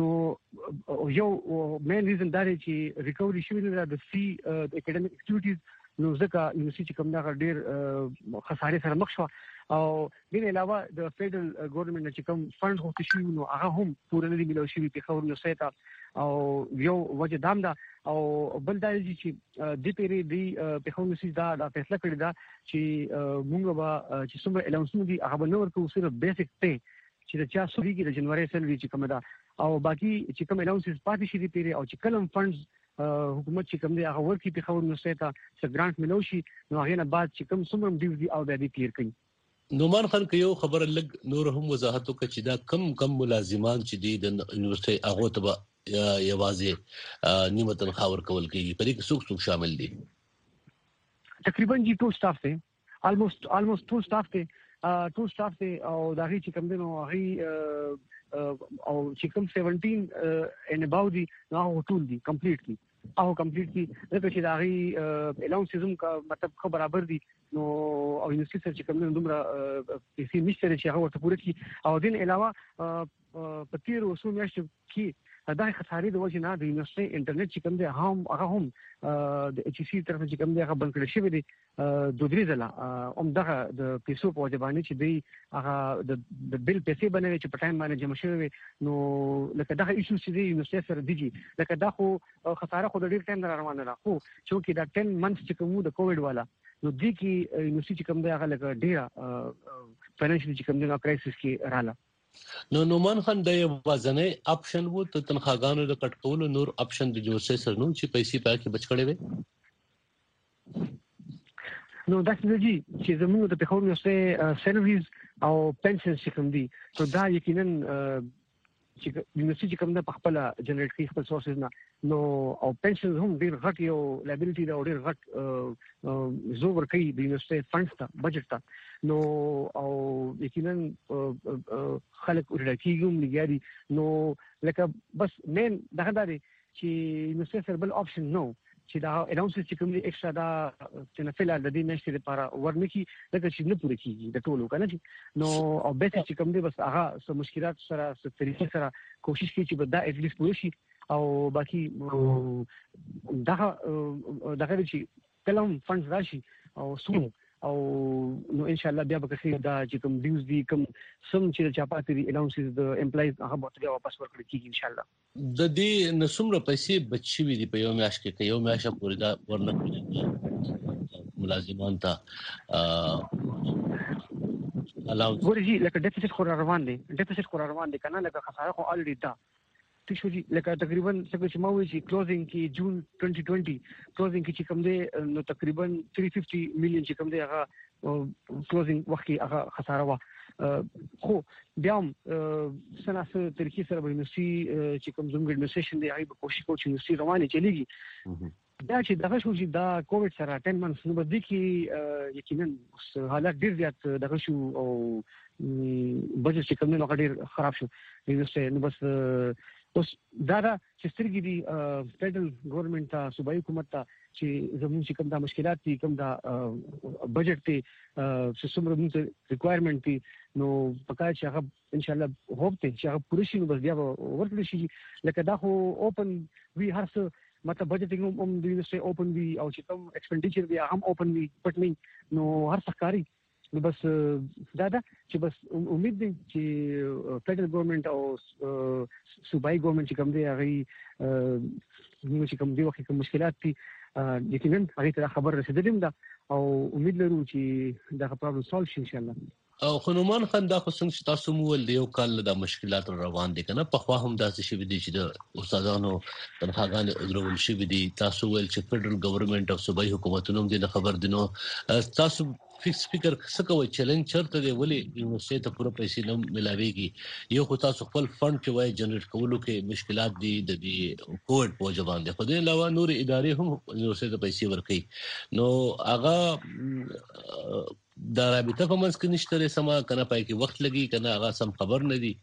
نو یو مین ریزن دا دی چې ریکوري شي نه د فی د اکیډمیک اکټیویټیز. نو ځکه یونیورسيټي کوم دا ډېر خسارې سره مخ شو او دغه علاوه د فدرال ګورنمنت چې کوم فند هوته شي نو هغه هم پوره نه دی ملو شي په خبر نو سیتا او یو وجه دام دا او بل دا چې د پیری دی په خو نو سي دا د فیصله کړی دا چې موږ به چې څومره الاونسونه دي هغه نور کو صرف بیسیک ته چې د چا سوري کې د جنوري سلوي چې کوم دا او باقي چې کوم الاونسز پاتې شي دی پیری او چې کلم فندز حکومت چې کوم دی هغه ورکی په خبر نو سیتا چې ګرانټ ملو شي نو هغه نه بعد چې کوم څومره ډیو دی او د دې کلیر کړي. نومان خان که یو خبر لګ نور هم وضاحت وکړي چې دا کم کم ملازمان چې دي د یونیورسيټي هغه ته یوازې نیمه تنخواه ورکول کیږي، په دې کې څوک څوک شامل دي؟ تقریبا جی ټول سټاف ته الموست الموست ټول سټاف ته ټول سټاف ته او دا هی چې کوم دی نو هغه او چې کوم سیونټین ان اباو دي نو ټول دي کمپلیټلی او کمپلیټلی ځکه چې دا هی الاونسزم کا مطلب خو برابر دي نو او یونیورسيټي چې کوم دومره پیسې نشته چې هغه ورته پوره کړي. او دین علاوه په تیر وسو میاشتو کې دا خسارې د وجه نه د یونیورسيټي انټرنیټ چې کوم دی هم هغه هم د ایچ سی طرف چې کوم دی هغه بند کړی شوی دی دوه درې ځله هم دغه د پیسو په وجه باندې چې دی هغه د بل پیسې باندې چې په ټایم باندې جمع شوی نو لکه دغه ایشو چې دی یونیورسيټي سره دیږي لکه دا خو خساره خو د ډیر ټایم نه روانه ده خو چې دا ټن منث چې کوم د کووډ والا نو د کی یونیورسيټي کوم دی هغه لکه ډیر فاینانشل چې کوم دی کرایسس کې رااله. نو نومان خان د وازنې اپشن وو ته تنخواګانو د کټ کولو نور اپشن د یونیورسيټي سره نو چې پیسې پاکي بچ کړي وي. نو دا څه دي چې زموږ د پیښور یونیورسيټي سرویس او پنشن چې کوم دي نو دا یقینا چې یونیورسيټي کوم د خپل جنریټ کوي خپل سورسز نه نو او پنشن هم ډیر غټ یو لایبیلیټي دا ډیر غټ زو ورکي د یونیورسيټي فندز ته بجټ ته نو او یقینا خلک ورته کیږي لګیاري نو لکه بس مین دغه دا دی چې یونیورسيټي سربل اپشن نو چې دا اناونس چې کوم ایکسترا دا چې نه فعلا د دې نشته لپاره ورنکي لکه چې نه پوره کیږي د ټولو کنه نو او به چې کوم دی بس هغه سم مشکلات سره سره طریقې سره کوشش کوي چې دا اټ لیست پوره شي او باقي دا دا چې کلم فنډز راشي او سو او نو ان شاء الله بیا به کسي دا چې کوم ډیوز دي کوم سم چې چاپاتري اناونسز د امپلایز هغه به بیا واپس ورکړي کیږي ان شاء الله د دې نسمره پیسې بچي وي دی په یو میاش کې یو میاش پورې دا ورنکړي ملازمان ته الاو ورجی لکه ډیفیسټ خور روان دي ډیفیسټ خور روان دي کنه لکه خساره خو الریډي دا تاسو جی لکه تقریبا څنګه چې ما وایي چې کلوزینګ کې جون twenty twenty کلوزینګ کې چې کوم دی نو تقریبا three hundred fifty میلیون چې کوم دی هغه کلوزینګ وخت کې هغه خساره وا خو بیا هم سناسه طریقې سره به یونیورسيټي چې کوم زموږ ایڈمنسټریشن دی هغه کوشش کوي چې یونیورسيټي روانه چلیږي دا چې دغه شو چې دا کووډ سره ten months نو بده کې یقینا حالات ډیر زیات دغه شو او بجټ چې کوم نو ډیر خراب شو یونیورسيټي نو بس اوس دا دا چې سترګې دي فدرل ګورنمنت ته صوبایي حکومت ته چې زموږ چې کوم دا مشکلات دي کوم دا بجټ ته چې څومره موږ ریکوایرمنت دي نو پکای چې هغه ان شاء الله هوپ ته چې هغه پوره شي نو بس بیا ورکړي شي لکه دا خو اوپن وی هر څه مطلب بجټینګ هم د یونیورسيټي اوپن وی او چې کوم ایکسپنډیچر دی هم اوپن وی پټ نه نو هر څه کاری نو بس دا دا چې بس امید دي چې فدرل ګورنمنت او صوبایي ګورنمنت چې کوم دی هغه نو چې کوم دی وخت کوم مشکلات دي یقینا هغه ته خبر رسیدلیم دا او امید لرو چې دا پرابلم سولف شي ان شاء الله او خنومان خان دا خو څنګه تاسو مو ول یو کال د مشکلات روان دي کنه په خوا هم داسې شي دي چې د استادانو تنخواګان درول شي دي تاسو ول چې فدرل ګورنمنت او صوبایي حکومتونو د خبر دینو تاسو فکس فکر څه کوي چیلنج چرته دی ولې یونیورسيټي ته پوره پیسې نه ملاويږي یو خو تاسو خپل فند چې وای جنریټ کولو کې مشکلات دي د دې کووډ په وجه باندې خو د علاوه نور ادارې هم یونیورسيټي ته پیسې ورکړي نو هغه دا رابطه په منځ کې نشته سما کنه پای کې وخت لګي کنه هغه سم خبر نه دي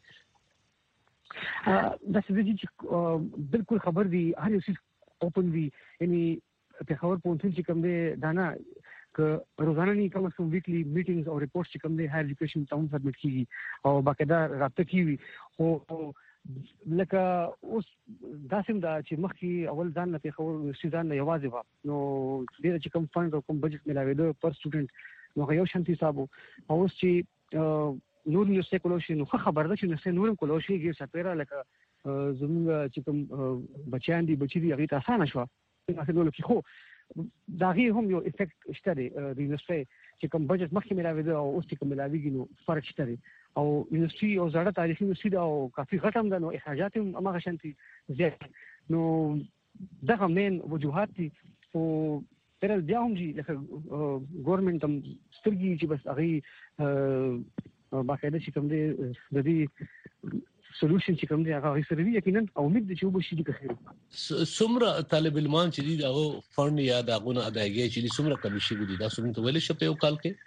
دا څه دي چې بالکل خبر دي هر یو څه اوپن دي یعنی په خبر پونټل چې کوم دی دانا ک روزانه نه کوم څو ویکلی میټینګز او ریپورټس چې کوم دی هایر ایجوکیشن ته هم سبمټ کیږي او باقاعده رابطه کیږي او لکه اوس داسم دا چې مخکې اول ځان نه په خبر سیزان نه یوازې و نو ډیر چې کوم فند او کوم بجټ ملاوي دو پر سټوډنټ نو یو شانتي صاحب او اوس چې نور یو سیکولوشي نو خبر ده چې نو نورم کولوشي کې سپیرا لکه زموږ چې کوم بچیان دي بچی دي هغه ته اسانه شو څنګه نو کې خو دا هی هم یو افیکټ شته دی د یونیورسيټي چې کوم بجټ مخکې ملاوي ده او اوس چې کوم ملاويږي نو فرق شته دی او یونیورسيټي او زړه تاریخي یونیورسيټي او کافي غټم ده نو اخراجات هم هغه شانتي زیات نو دا مین وجوهات دي او تر بیا هم جی لکه ګورنمنت هم سترګي چې بس هغه باقاعده چې کوم دی د دې سولوشن چې کوم دی هغه سره وی یقینا او امید دي چې وبشي دي خیر سمره طالب علمان چې دي هغه فند یا دغه ادایګي چې سمره کمی شي دي دا سمته ویل شي په یو کال کې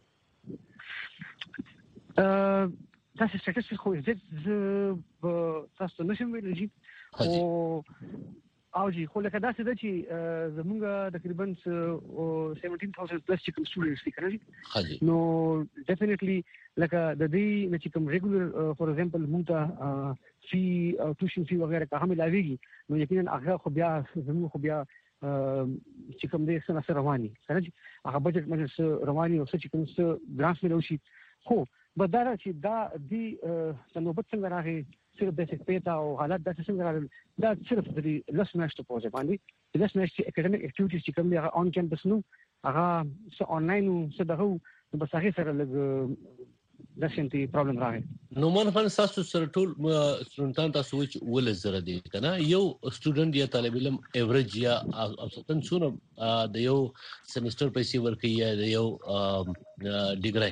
ا تاسو سټیټس خو دې تاسو نشم ویل جی او او جی خو لکه دا څه ده چې زمونږ تقریبا seventeen thousand پلس چې کوم سټوډنټس دي کنه نو ډیفینیټلی لکه د دې چې کوم ریګولر فور ایگزامپل مونږ ته فی ټیوشن فی وغیرہ که هم لاویږي نو یقینا هغه خو بیا زموږ خو بیا چې کوم دې سره سره رواني کنه هغه بجټ مجلس رواني او چې کوم څه ګرانټ ملوشي خو بداره چې دا دی نوبت څنګه راغی صرف بیسیک پیتا او حالات داسې څنګه راغلل دا صرف د لس میاشتو په وجه باندې د لس میاشتې اکیډمیک اکټیویټیز چې کوم دي هغه آن کیمپس نو هغه څه آنلاین څه دغه نو بس هغه سره لږ داسې پرابلم راغی نو من خپل تاسو سره ټول سټوډنټان تاسو چې ول زره دي کنه یو سټوډنټ یا طالب علم ایوریج یا اوسطن څونه د یو سیمستر پیسې ورکړي یا د یو ډیګری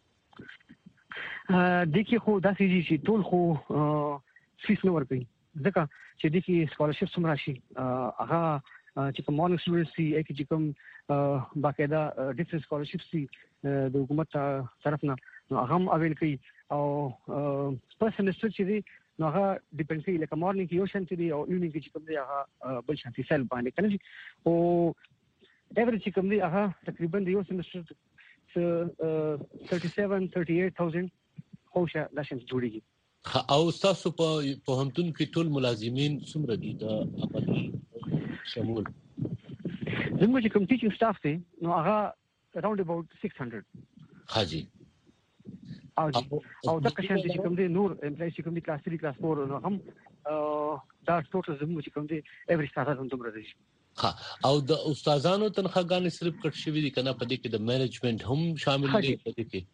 دغه خو داسې دي چې ټول خو فیس نه ورکوي ځکه چې دغه سکالرشپ سم راشي هغه چې کوم مونږ سټوډنټس دي چې کوم باقاعده ډیفرنٹ سکالرشپس دي د حکومت طرف نه هغه هم اویل کوي او پر سیمستر چې دي نو هغه ډیپند کوي لکه مورنینګ کې یو شانتي دی او ایونینګ کې چې کوم دی هغه بل شانتي سیل باندې کنه او ایوریج چې کوم دی هغه تقریبا د یو سمستر thirty-seven thirty-eight thousand خوشه لاشن جوړیږي. او تاسو په پوهنتون کې ټول ملازمین څومره دي د عملي شمول؟ زموږ چې کوم ټیچینګ سټاف دی نو هغه around about six hundred. حاجی او او دا کشان چې کوم دی نور امپلای چې کوم دی کلاس three کلاس four نو هم دا ټوټل زموږ چې کوم دی ایوریج ساتل هم دومره دی. ها او د استادانو تنخواګانې صرف کټ شوی دي کنه په دې کې د مینجمنت هم شامل دي په دې کې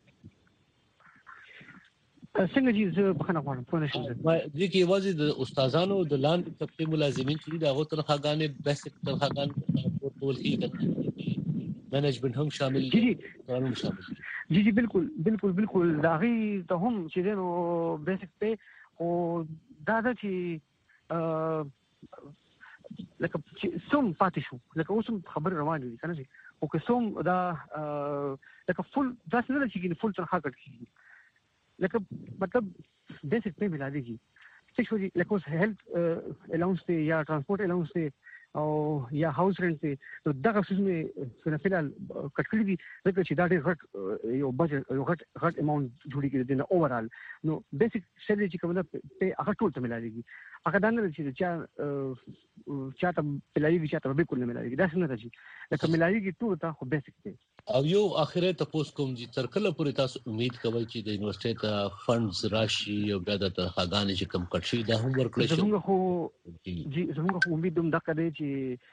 څنګه چې زه بخنه غواړم په نشم دي کې یوازې د استادانو د لاندې طبقه ملازمین چې دغه تنخواګانې بیسیک تنخواګانې ټول کې مینجمنت هم شامل دي هم شامل دي جی جی بالکل بالکل بالکل دا غي ته هم چې نو بیسیک په او دا د چې لکه سوم پاتې شو لکه اوسم خبر روان دي کنه او که سوم دا لکه فل دا څنګه چې ګین فل تنخواه کړی لکه مطلب بیسیک په ملایږي چې شو لکه اوس هیلث الاونس ته یا ترانسپورت الاونس ته او یا هاوس رنت ته نو دغه څه مې په فعال کټ کړی دي لکه چې دا ډېر غټ یو بجټ یو غټ غټ اماونت جوړی کړی دی نو اوورال نو بیسیک سیلری چې کومه په هغه ټول ته ملایږي هغه دا نه چې چا چاته ملایږي چاته به کول نه ملایږي دا څنګه راځي لکه ملایږي ټول ته خو بیسیک دی. او یو اخره تاسو کوم چې تر کله پورې تاسو امید کوئ چې د یونیورسيټي ته فندز راشي او بیا د تنخواګانې چې کم کټ شي دا هم ورکړي شي؟ زموږ خو جی زموږ خو امید هم دا کوي چې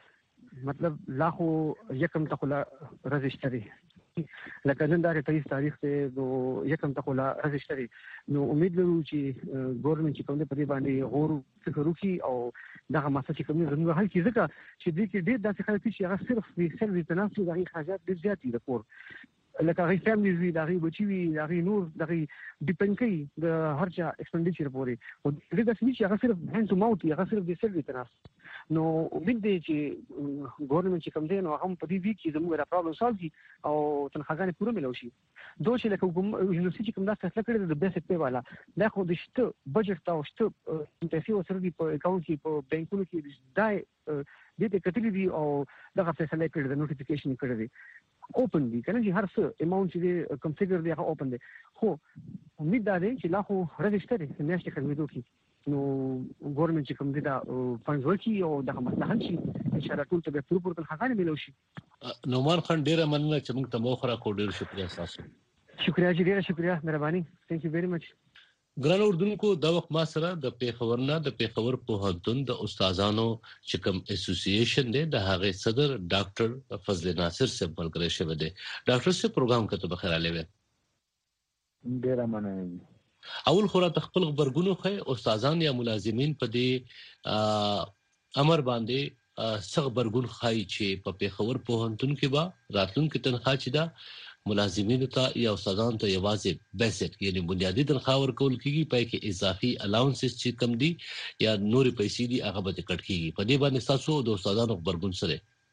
مطلب لا خو یکم تخلا رجسټري لکه نن دا تیئیس تاریخ ته نو یکم تخلا رجسټري نو امید لرو چې ګورنمنت چې کوم په دې باندې غور فکر وکړي او دا مسله چې کوم زموږ حل کې ځکه چې دې کې ډېر داسې خلک چې هغه صرف د سرویس تناسب د حاجات ډېر زیات دي د کور لکه هغه فیملی وی دا غي بچي وی دا غي نور دا غي ډیپند کوي د هر چا ایکسپنډیچر پورې او دې د سمي چې هغه صرف هند تو ماوت هغه صرف د سرویس تناسب نو امید دی چې ګورنمنت چې کوم دی نو هغه په دې وی کې زموږ را پرابلم سالو کی او تنخواګانې پوره ملو شي دوه چې لکه یونیورسيټي کوم دا فیصله کړې د بیسیک په والا دا خو د شته بجټ او شته پیسې سره دی په اکاونټ کې په بانکونو کې دا دې ته کتلې دي او دا فیصله کړې د نوټیفیکیشن کړې دي اوپن دي کنه چې هر څه اماونت چې کنفیګر دی هغه اوپن دی خو امید دا دی چې لا خو رجسټر میاشتې خدمت وکړي نو ګورنمنت چې کوم دی دا فنډز ورکړي او دغه مسله حل شي ان شاء الله ټول ته به پوره پوره تنخواګانې ملو شي. نومان خان ډیره مننه چې موږ ته موخه راکړو ډیر شکریہ تاسو. شکریہ جی ډیره شکریہ مهرباني ثانک یو ویری مچ. ګران اردوونکو دا وخت ما سره د پیښور نه د پیښور پوهنتون د استادانو چې کوم اسوسییشن دی د هغه صدر ډاکټر فضل ناصر صاحب ملګری شوی دی. ډاکټر صاحب پروګرام کته بخیر علي وي. ډیره مننه. اول خو را خپل خبرګونو خو استادان یا ملازمین په دې امر باندې څنګه برګون خای چې په پیښور پوهنتون کې با راتلونکو تنخواه چې دا ملازمینو ته یا استادانو ته یوازې بیسیک یعنی بنیادی تنخواه ورکول کیږي په کې اضافي الاونسز چې کم دي یا نوري پیسې دي هغه به کټ کیږي. په دې باندې تاسو د استادانو خبرګون سره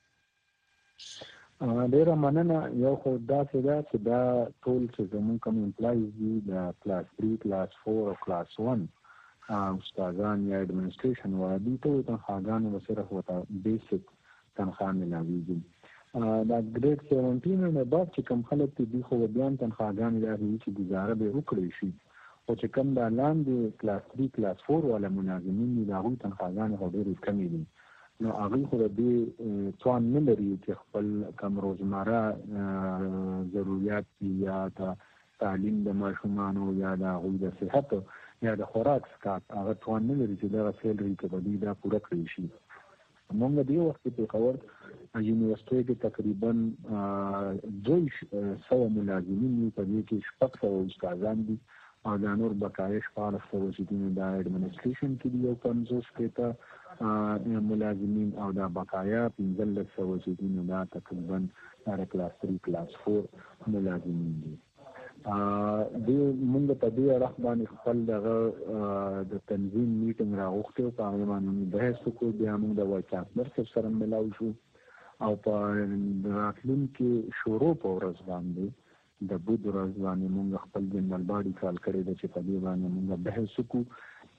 ډیره مننه. یو خو دا څه دا چې دا ټول چې زموږ کوم امپلایز دي د کلاس three کلاس four او کلاس one استادان یا ایڈمنسټریشن وادي ته تنخواګانې وسره هوتا بیسیک تنخواه ملاويږي. دا ګریډ seventeen نه بعد چې کوم خلک دي خو بیان تنخواګانې لري چې گزاره به وکړي شي او چې کوم د لاندې کلاس three کلاس four ولا ملازمین دي هغه تنخواګانې ډېرې کمې دي نو هغه خو دې توان نه لري چې خپل کوم روزمره ضرورت یا تعلیم د ماشومانو یا د غوړ د صحت یا د خوراک سکات هغه توان نه لري چې دا سیلري کې به دا پوره کړی شي. موږ دې وخت په خبر یونیورسيټي کې تقریبا دوه سو ملازمین په دې کې شپږ سو استادان دي او د نور بقایش شپږ سو چې د ایڈمنسټریشن کې دی او پنځوس کې ملازمین او د بقایا پنځلس سو چې دا تقریبا د کلاس three کلاس four ملازمین دي. د موږ په دې اړه باندې خپل دغه د تنظیم میټینګ راغوښته او په هغه باندې بحث وکړو. بیا موږ د وایچانسلر سره ملاو شو او په راتلونکي شروع په ورځ باندې د بود ورځ باندې موږ خپل جنرال باډي کال کړی د چې په دې باندې موږ بحث وکړو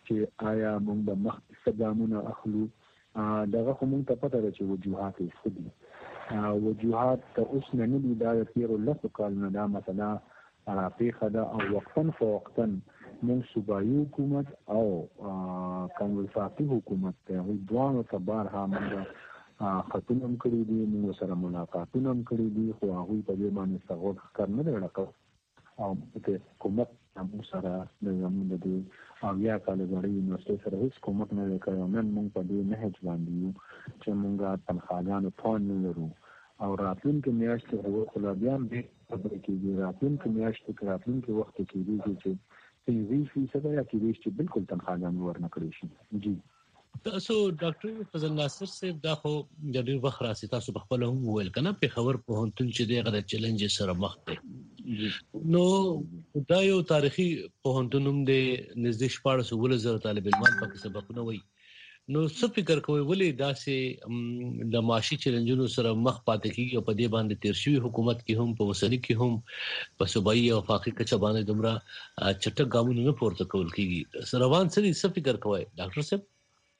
چې آیا موږ د مخ استدامونه اخلو دغه خو موږ ته پته ده چې وجوهات یې څه دي وجوهات ته اوس نه نه دي دا د تېرو لسو کالونو دا مسله راپېښه ده او وقتاً فوقتاً موږ صوبایي حکومت او کوم وفاقي حکومت ته هغوی دواړو ته بارها موږ خطونه هم کړي دي موږ سره ملاقاتونه هم کړي دي خو هغوی په دې باندې څه غوږ ښکر نه دی ډکولی او په حکومت موږ سره د زموږ د دې اویا کاله زړې یونیورسټۍ سره هېڅ کومک نه دی کړی او نن موږ په دې نهج باندې یو چې موږ تنخواګانو فان نه لرو او راتلونکې میاشت کې هغوی خو لا بیا هم ډېر خبرې کېږي راتلونکې میاشت کې راتلونکې وخت کې کېدای شي چې پنځه فیصده یا کېدای شي چې بالکل تنخواګانې ورنه کړی شي جی تاسو ډاکټر فضل ناصر صاحب دا خو د ډېر وخت راځي تاسو په خپل هم ویل کنه په خبر په هونتون چې دغه د چیلنج سره مخ دي نو دا یو تاریخي په هونتونم د نزدیک شپږ سوه زره طالب علمان پکې سبقونه وایي نو څه فکر کوي ولې داسې د معاشي چیلنجونو سره مخ پاتې کیږي او په دې باندې تیر شوی حکومت کې هم په وسلي کې هم په صوبایي او وفاقي کچه باندې دومره چټک ګامونه نه پورته کول کیږي سروان څه فکر کوي ډاکټر صاحب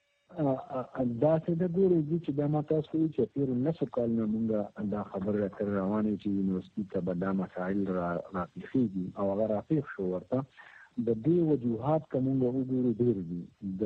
دا څه د ګورو چې دا ما تاسو وی چې پیر نسو کال نه مونږه دا خبره تر روانه چې یونیورسيټي ته به دا مسائل را راپیښیږي او هغه راپیښ شو ورته د دې وجوهات کومه وګورو ډیر دي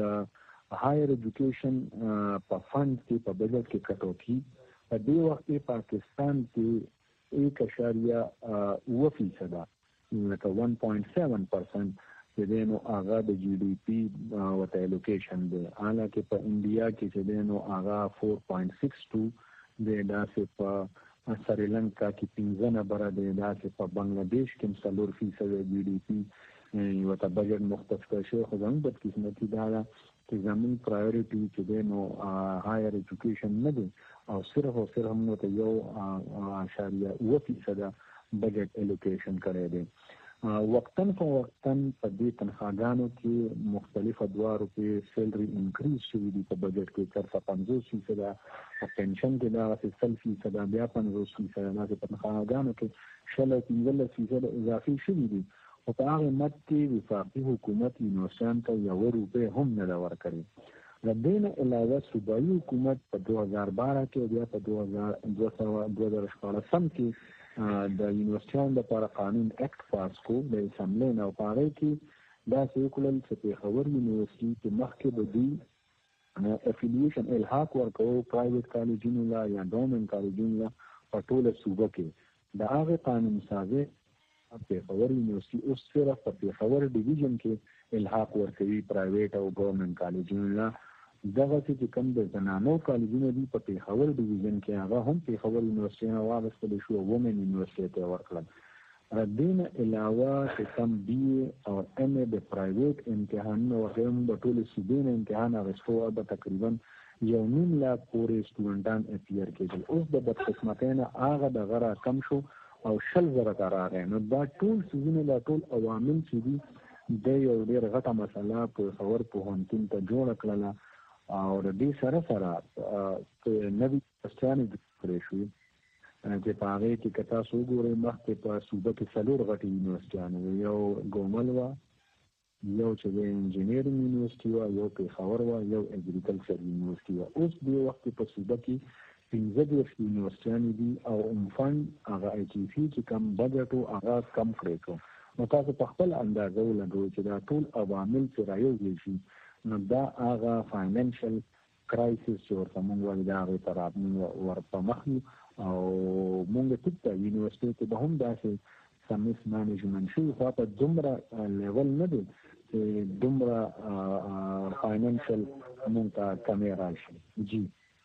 د هایر ایجوکیشن په فند کې په بجټ کې کټوتی په دې وخت کې پاکستان کې یک اشاریه اوه فیصد لکه one point seven percent چې دینو آغا د جی ډی پی وته الوکیشن دی حالانکه په انډیا کې چې دینو آغا four point six two د داسې په سریلانکا کې پنځه نمبر دی داسې په بنگلاديش کې څلور فیصد جی ډی پی وته بجټ مختص کړی شو خو زموږ د قسمتي دا چې زموږ پرایورټي چې دینو هایر ایجوکیشن نه دی او صرف او صرف موږ ته یو اشاریه اوه فیصد بجټ الوکیشن کړی دی وقتاً فوقتاً په دې تنخواګانو کې مختلف ادوارو کې سیلري انکریز شوي دي په بجټ کې تر پنځوس فیصد په پنشن کې دا سل فیصد بیا پنځوس فیصد نه په تنخواګانو کې شل او پنځلس فیصد اضافي شوي دي او په هغه مت کې وفاقي حکومت یونیورسيټیانو ته یو روپۍ هم نه ورکړي د دې نه علاوه صوبایي حکومت په دوه هزار بارہ کې بیا په دوه هزار دوه هزار شپاړس کې د یونیورسيټیانو لپاره قانون اکټ پاس کو د اسمبلی نه او پاره کې دا سیکولر چې په خبر یونیورسيټي کې مخکې د دوی افیلیشن الحاق ورکو پرایویټ کالجونو لا یا ګورنمنت کالجونو لا په ټوله صوبه کې د هغه قانون سازي په خبر یونیورسيټي اوس صرف په خبر ډیویژن کې الحاق ورکوي پرایویټ او ګورنمنت کالجونو لا دغه چې کوم د زنانو کالجونه دي په پیښور ډیویژن کې هغه هم پیښور یونیورسيټي نه واغستل شو وومن یونیورسيټي ته ورکړل د دې نه علاوه چې کوم بي او ام ا د پرایویټ امتحانونه وغیرہ د ټولو صوبې امتحان اغوستو به تقریبا یو نیم لاک پورې سټوډنټان اپیر کېدل اوس د بدقسمتۍ هغه د غره کم شو او شل زره ته راغی نو دا ټول سيزونه لا ټول عوامل چې دي د یو ډېر غټه مسله په خبر په هونتون ته جوړ کړله او د دې سره سره نوی پښتانه د کړې شو چې په هغه کې کتا سو ګورې مخکې په صوبه کې څلور غټي یونیورسيټیانو یو ګومل وا یو چې د انجینیرینګ یونیورسيټي وا یو په خبر وا یو اګریکلچر یونیورسيټي وا اوس د وخت په صوبه کې پنځه د یونیورسيټیانو دي او عمفان هغه ای ټي سي چې کم بجټ او هغه کم کړی کو نو تاسو په خپل اندازه ولګوئ چې دا ټول عوامل چې رايوځي شي نو دا هغه فاینانشل کرایسس چې ورته موږ وایو دا هغې ته را ورته مخ یو او موږ ټیک ته یونیورسيټي کې به هم داسې سم مس مانجمنټ شوي خو په دومره لیول نه دی چې دومره فاینانشل موږ ته کمې راشي جی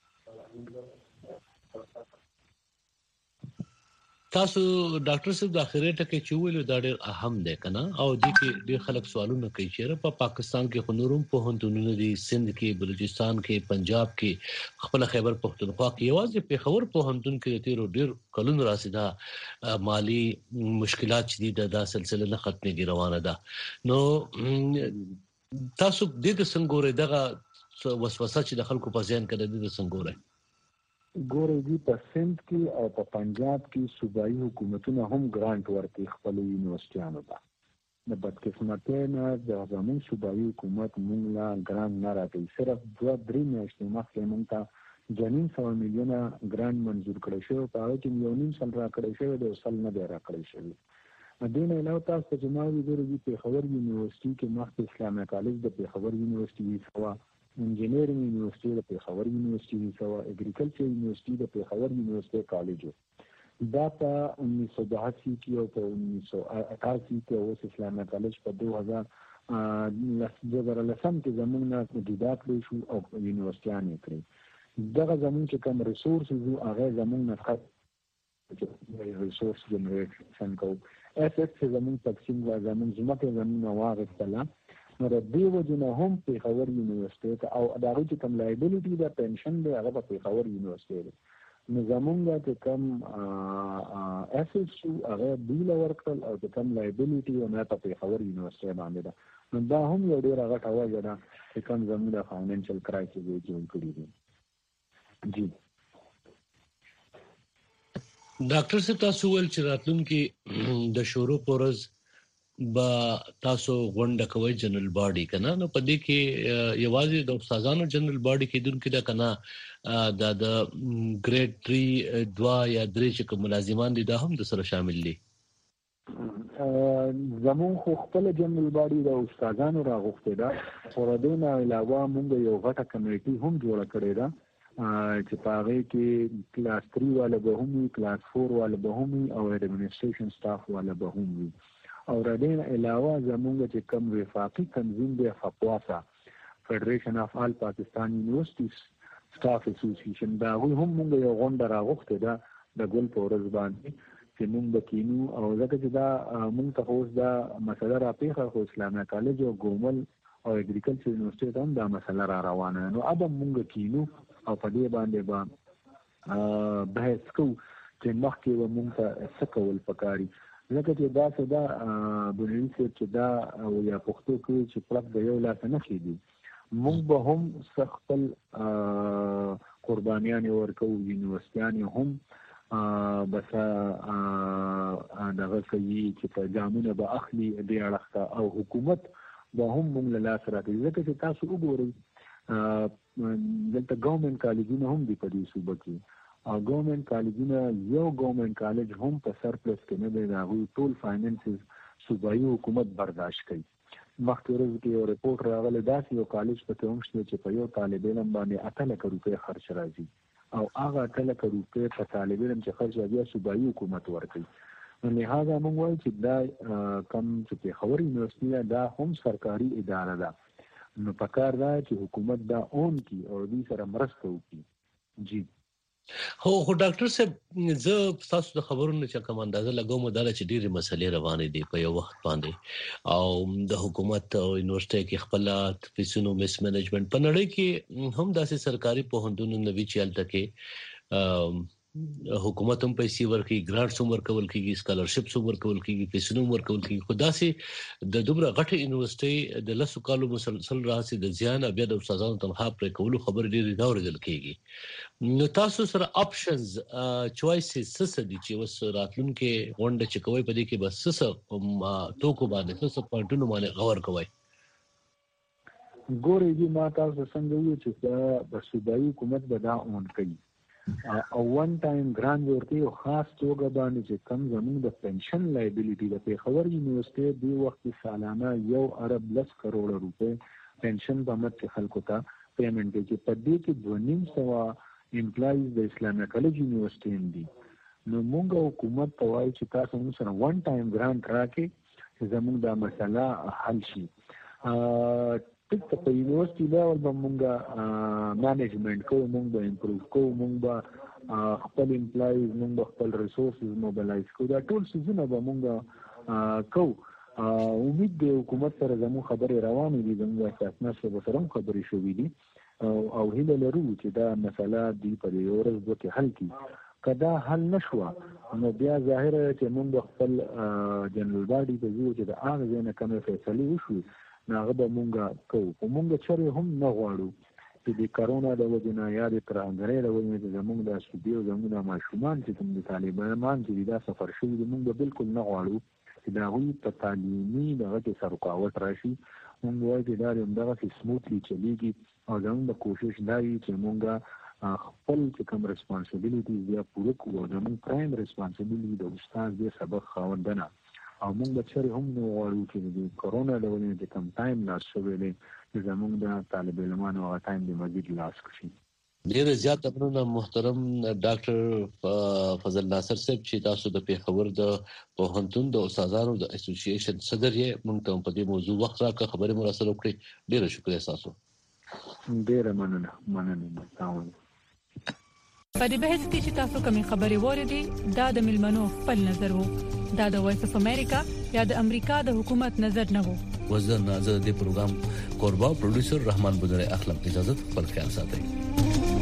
تاسو ډاکټر صاحب د اخري ټکي چې ویلو دا ډېر اهم دی کنه او د کې ډېر خلک سوالونه کوي چې په پاکستان کې خنورم په هندونو دي سند کې بلوچستان کې پنجاب کې خپل خیبر پختونخوا کې یوازې په خبر په هندون کې تیرو ډېر کلون راسیدا مالی مشکلات چې د سلسله نه ختمي روانه ده نو تاسو د دې څنګه ګورئ دغه وسوسه چې د خلکو په ذهن کې د دې څنګه ګورئ ګورې دي په سند کې او په پنجاب کې صوبایي حکومتونه هم ګرانټ ورکړي خپل یونیورسيټیانو ته د بدقسمتۍ نه د زموږ صوبایي حکومت موږ لا ګرانټ نه راکوي. صرف دوه درې میاشتې مخکې موږ ته جنین سوه میلیونه ګرانټ منظور کړی شوی، په هغه کې یو نیم سل راکړی شوی دی او سل نه دی راکړی شوی. دې نه علاوه تاسو ته چې ما ویلي دي پېښور یونیورسټي کې مخکې اسلامي کالج د پېښور یونیورسټي هیڅ وه، انجینرینګ یونیورسټي د پېښور یونیورسټي هیڅ وه، اګریکلچر یونیورسټي د پېښور یونیورسټي کالج و. دا په انیس سو بہاسی کې او په انیس سو اٹھاسی کې اوس اسلامي کالج په دو هزار دو زره لسم کې زموږ نه جدا کړی شو او یونیورسټیان یې کړی. دغه زموږ چې کوم ریسورسز وو هغه زموږ نه ریسورس جنریشن کوو. ایس ایس چې زموږ تقسیم و زموږ ځمکه زموږ نه واخیستله، نو د دې وجې نه هم پېښور یونیورسټي ته او د هغوی چې کوم لایبلیټي ده پنشن دی هغه په پېښور یونیورسټي دی. نو زمونږ چې کوم اسیس شو هغه دوی له ورکړل او چې کوم لایبلیټي او نه په پېښور یونیورسټي باندې ده. نو دا هم یو ډېره غټه وجه ده چې کوم زموږ د فاینانشل کرایسس یې جوړ کړي دي. جی ډاکټر صاحب تاسو ول چې راتلونکي د شورو پورز با تاسو غونډه کوي جنرال باډي کنه، نو په دې کې یوازې د استادانو جنرال باډي کې دونکو دا کنه د د ګریډ تھری دوا یا درې چې کوم ملازمان دي دا هم د سره شامل دي. زمون خو خپل جنرال باډي د استادانو راغوښته ده، خو د دې نه علاوه موږ یو غټه کمیټي هم جوړه کړې ده چې په هغه کې کلاس تھری والا به هم وي، کلاس فور والا به هم وي او ایڈمنسټریشن سټاف والا به هم وي. او د دې علاوه زموږ چې کوم وفاقي تنظیم دی فپواسا فیډریشن اف آل پاکستان یونیورسټیز سټاف اسوسییشن، دا هغوی هم موږ یو غونډه راغوښتې ده د ګل په ورځ باندې چې موږ به کینو. او ځکه چې دا موږ ته اوس دا مسله راپېښه خو اسلامي کالج او ګومل او اګریکلچر یونیورسټي ته هم دا مسله را روانه ده. نو اب موږ کینو او په دې باندې به بحث کوو چې مخکې به موږ ته څه کول پکاري. ځکه چې دا څه دا بنیادي صاحب چې دا یا پښتو کوي چې پړک د یو لاسه نه خېږي، موږ به هم څه خپل قربانیانې ورکوو، یونیورسټیانې هم بس دغه کوي چې په جامونه به اخلي دې اړخ ته، او حکومت به هم موږ له لاسه راکوي. ځکه چې تاسو وګورئ دلته ګورنمنټ کالجونه هم دي په دې صوبه کې، او ګورنمنټ کالجونه یو ګورنمنټ کالج هم په سرپلس کې نه دی، د هغوی ټول فاینانسز صوبایي حکومت برداشت کوي. مخکې ورځ کې یو رپورټ راغلی داسې یو کالج پکې هم شته چې په یو طالب علم باندې اته لکه روپۍ خرچ راځي، او هغه اته لکه روپۍ په طالب علم چې خرچ بیا صوبایي حکومت ورکوي. نو لهذا موږ وایو چې دا کم چې پېښور یونیورسټي ده دا هم سرکاري اداره ده، نو پکار ده چې حکومت دا اون کړي او دوی سره مرسته وکړي. جی هو خو ډاکټر صاحب زه تاسو د خبرونو چې کوم اندازه لګوم دا چې ډېری مسلې روانې دي په یو وخت باندې، او د حکومت او یونیورسيټي کې خپل پیسونو مس منیجمنت په نړۍ کې هم داسې سرکاري پوهنتونونو نوي چلته کې حکومت هم پیسې ورکړي، ګرانټس هم ورکول کیږي، سکالرشپس هم ورکول کیږي، پیسې هم ورکول کیږي. خو داسې د دومره غټه یونیورسيټي د لسو کالو مسلسل راځي د زیان بیا د استادانو تنخواه پر کولو خبر ډېری دا ورېدل کیږي. نو تاسو سره آپشنز چوایسز څه دي چې وس راتلونکي غونډه چې کوي په دې کې بس څه توکو باندې څه پوینټونو باندې غور کوي؟ ګورې دي ما تاسو څنګه ویل چې د صوبایي حکومت به دا اون کوي او وان ټایم ګرانټ ورکوي، او خاص توګه باندې چې کم زموږ د پنشن لایبلیټي د پېښور یونیورسيټي دی وخت سالانه یو ارب لس کروڑ روپے پنشن په مت خلکو ته پیمنٹ کوي، چې په دې کې دوه نیم سوه امپلایز د اسلامي کالج یونیورسيټي دي. نو موږ حکومت ته وایو چې تاسو موږ سره وان ټایم ګرانټ راکړي چې زموږ دا مسله حل شي. ټیک ته په یونیورسيټي لیول به مونږ مینجمنٹ کوو، مونږ به امپروو کوو، مونږ به خپل امپلایز مونږ به خپل ریسورسز موبلایز کوو، دا ټول څیزونه به مونږ کوو. امید دی حکومت سره زموږ خبرې روانې دي، زموږ اساسنه سره سره هم خبرې شوې دي او هیله لرو چې دا مسله دی په یو ورځ دوه کې حل کړي. که دا حل نشوه نو بیا ظاهره چې مونږ خپل جنرال باډي ته ځو چې د هغه ځای نه کومې فیصلې وشوي نو هغه به مونږ کوو. خو مونږ چرې هم نه غواړو چې د کرونا د وجې نه یا د ترهګرۍ د وجې نه زموږ د صوبې او زموږ د ماشومان چې کوم د طالبان چې دا سفر شوي دي مونږ به بالکل نه غواړو چې دا غوي په تعلیمي دغه کې سرکاوت راشي موږ وایو چې دا دغه سموثلی چلیږي او زموږ کوشش دا وي چې موږ خپل چې کوم ریسپانسیبিলিټیز یا پوره کوو زموږ پرایم ریسپانسیبিলিټي د استاد د سبق خاوندنه او موږ به چېرې هم نو غواړو چې د کورونا د ولې د کم ټایم لاس شوی دی چې زموږ د طالب علمانو هغه ټایم د مزید لاس کړي. ډیر زیات مننه محترم ډاکټر فضل ناصر صاحب چې تاسو د پیښور د پوهنتون د استادانو د اسوسییشن صدر یې موږ ته په دې موضوع وخت راکړه خبرې مو سره وکړې. ډیر شکریہ تاسو. ډیر مننه مننه تاسو. په دې بحث کې چې تاسو کومې خبرې وریدي دا د ملمنو خپل نظر وو. دا د وایس اف امریکا یا د امریکا د حکومت نظر نه وو. وزن نازل د پروګرام قربا پروډوسر رحمان بدر اخلاق اجازه خپل خیال ساتي.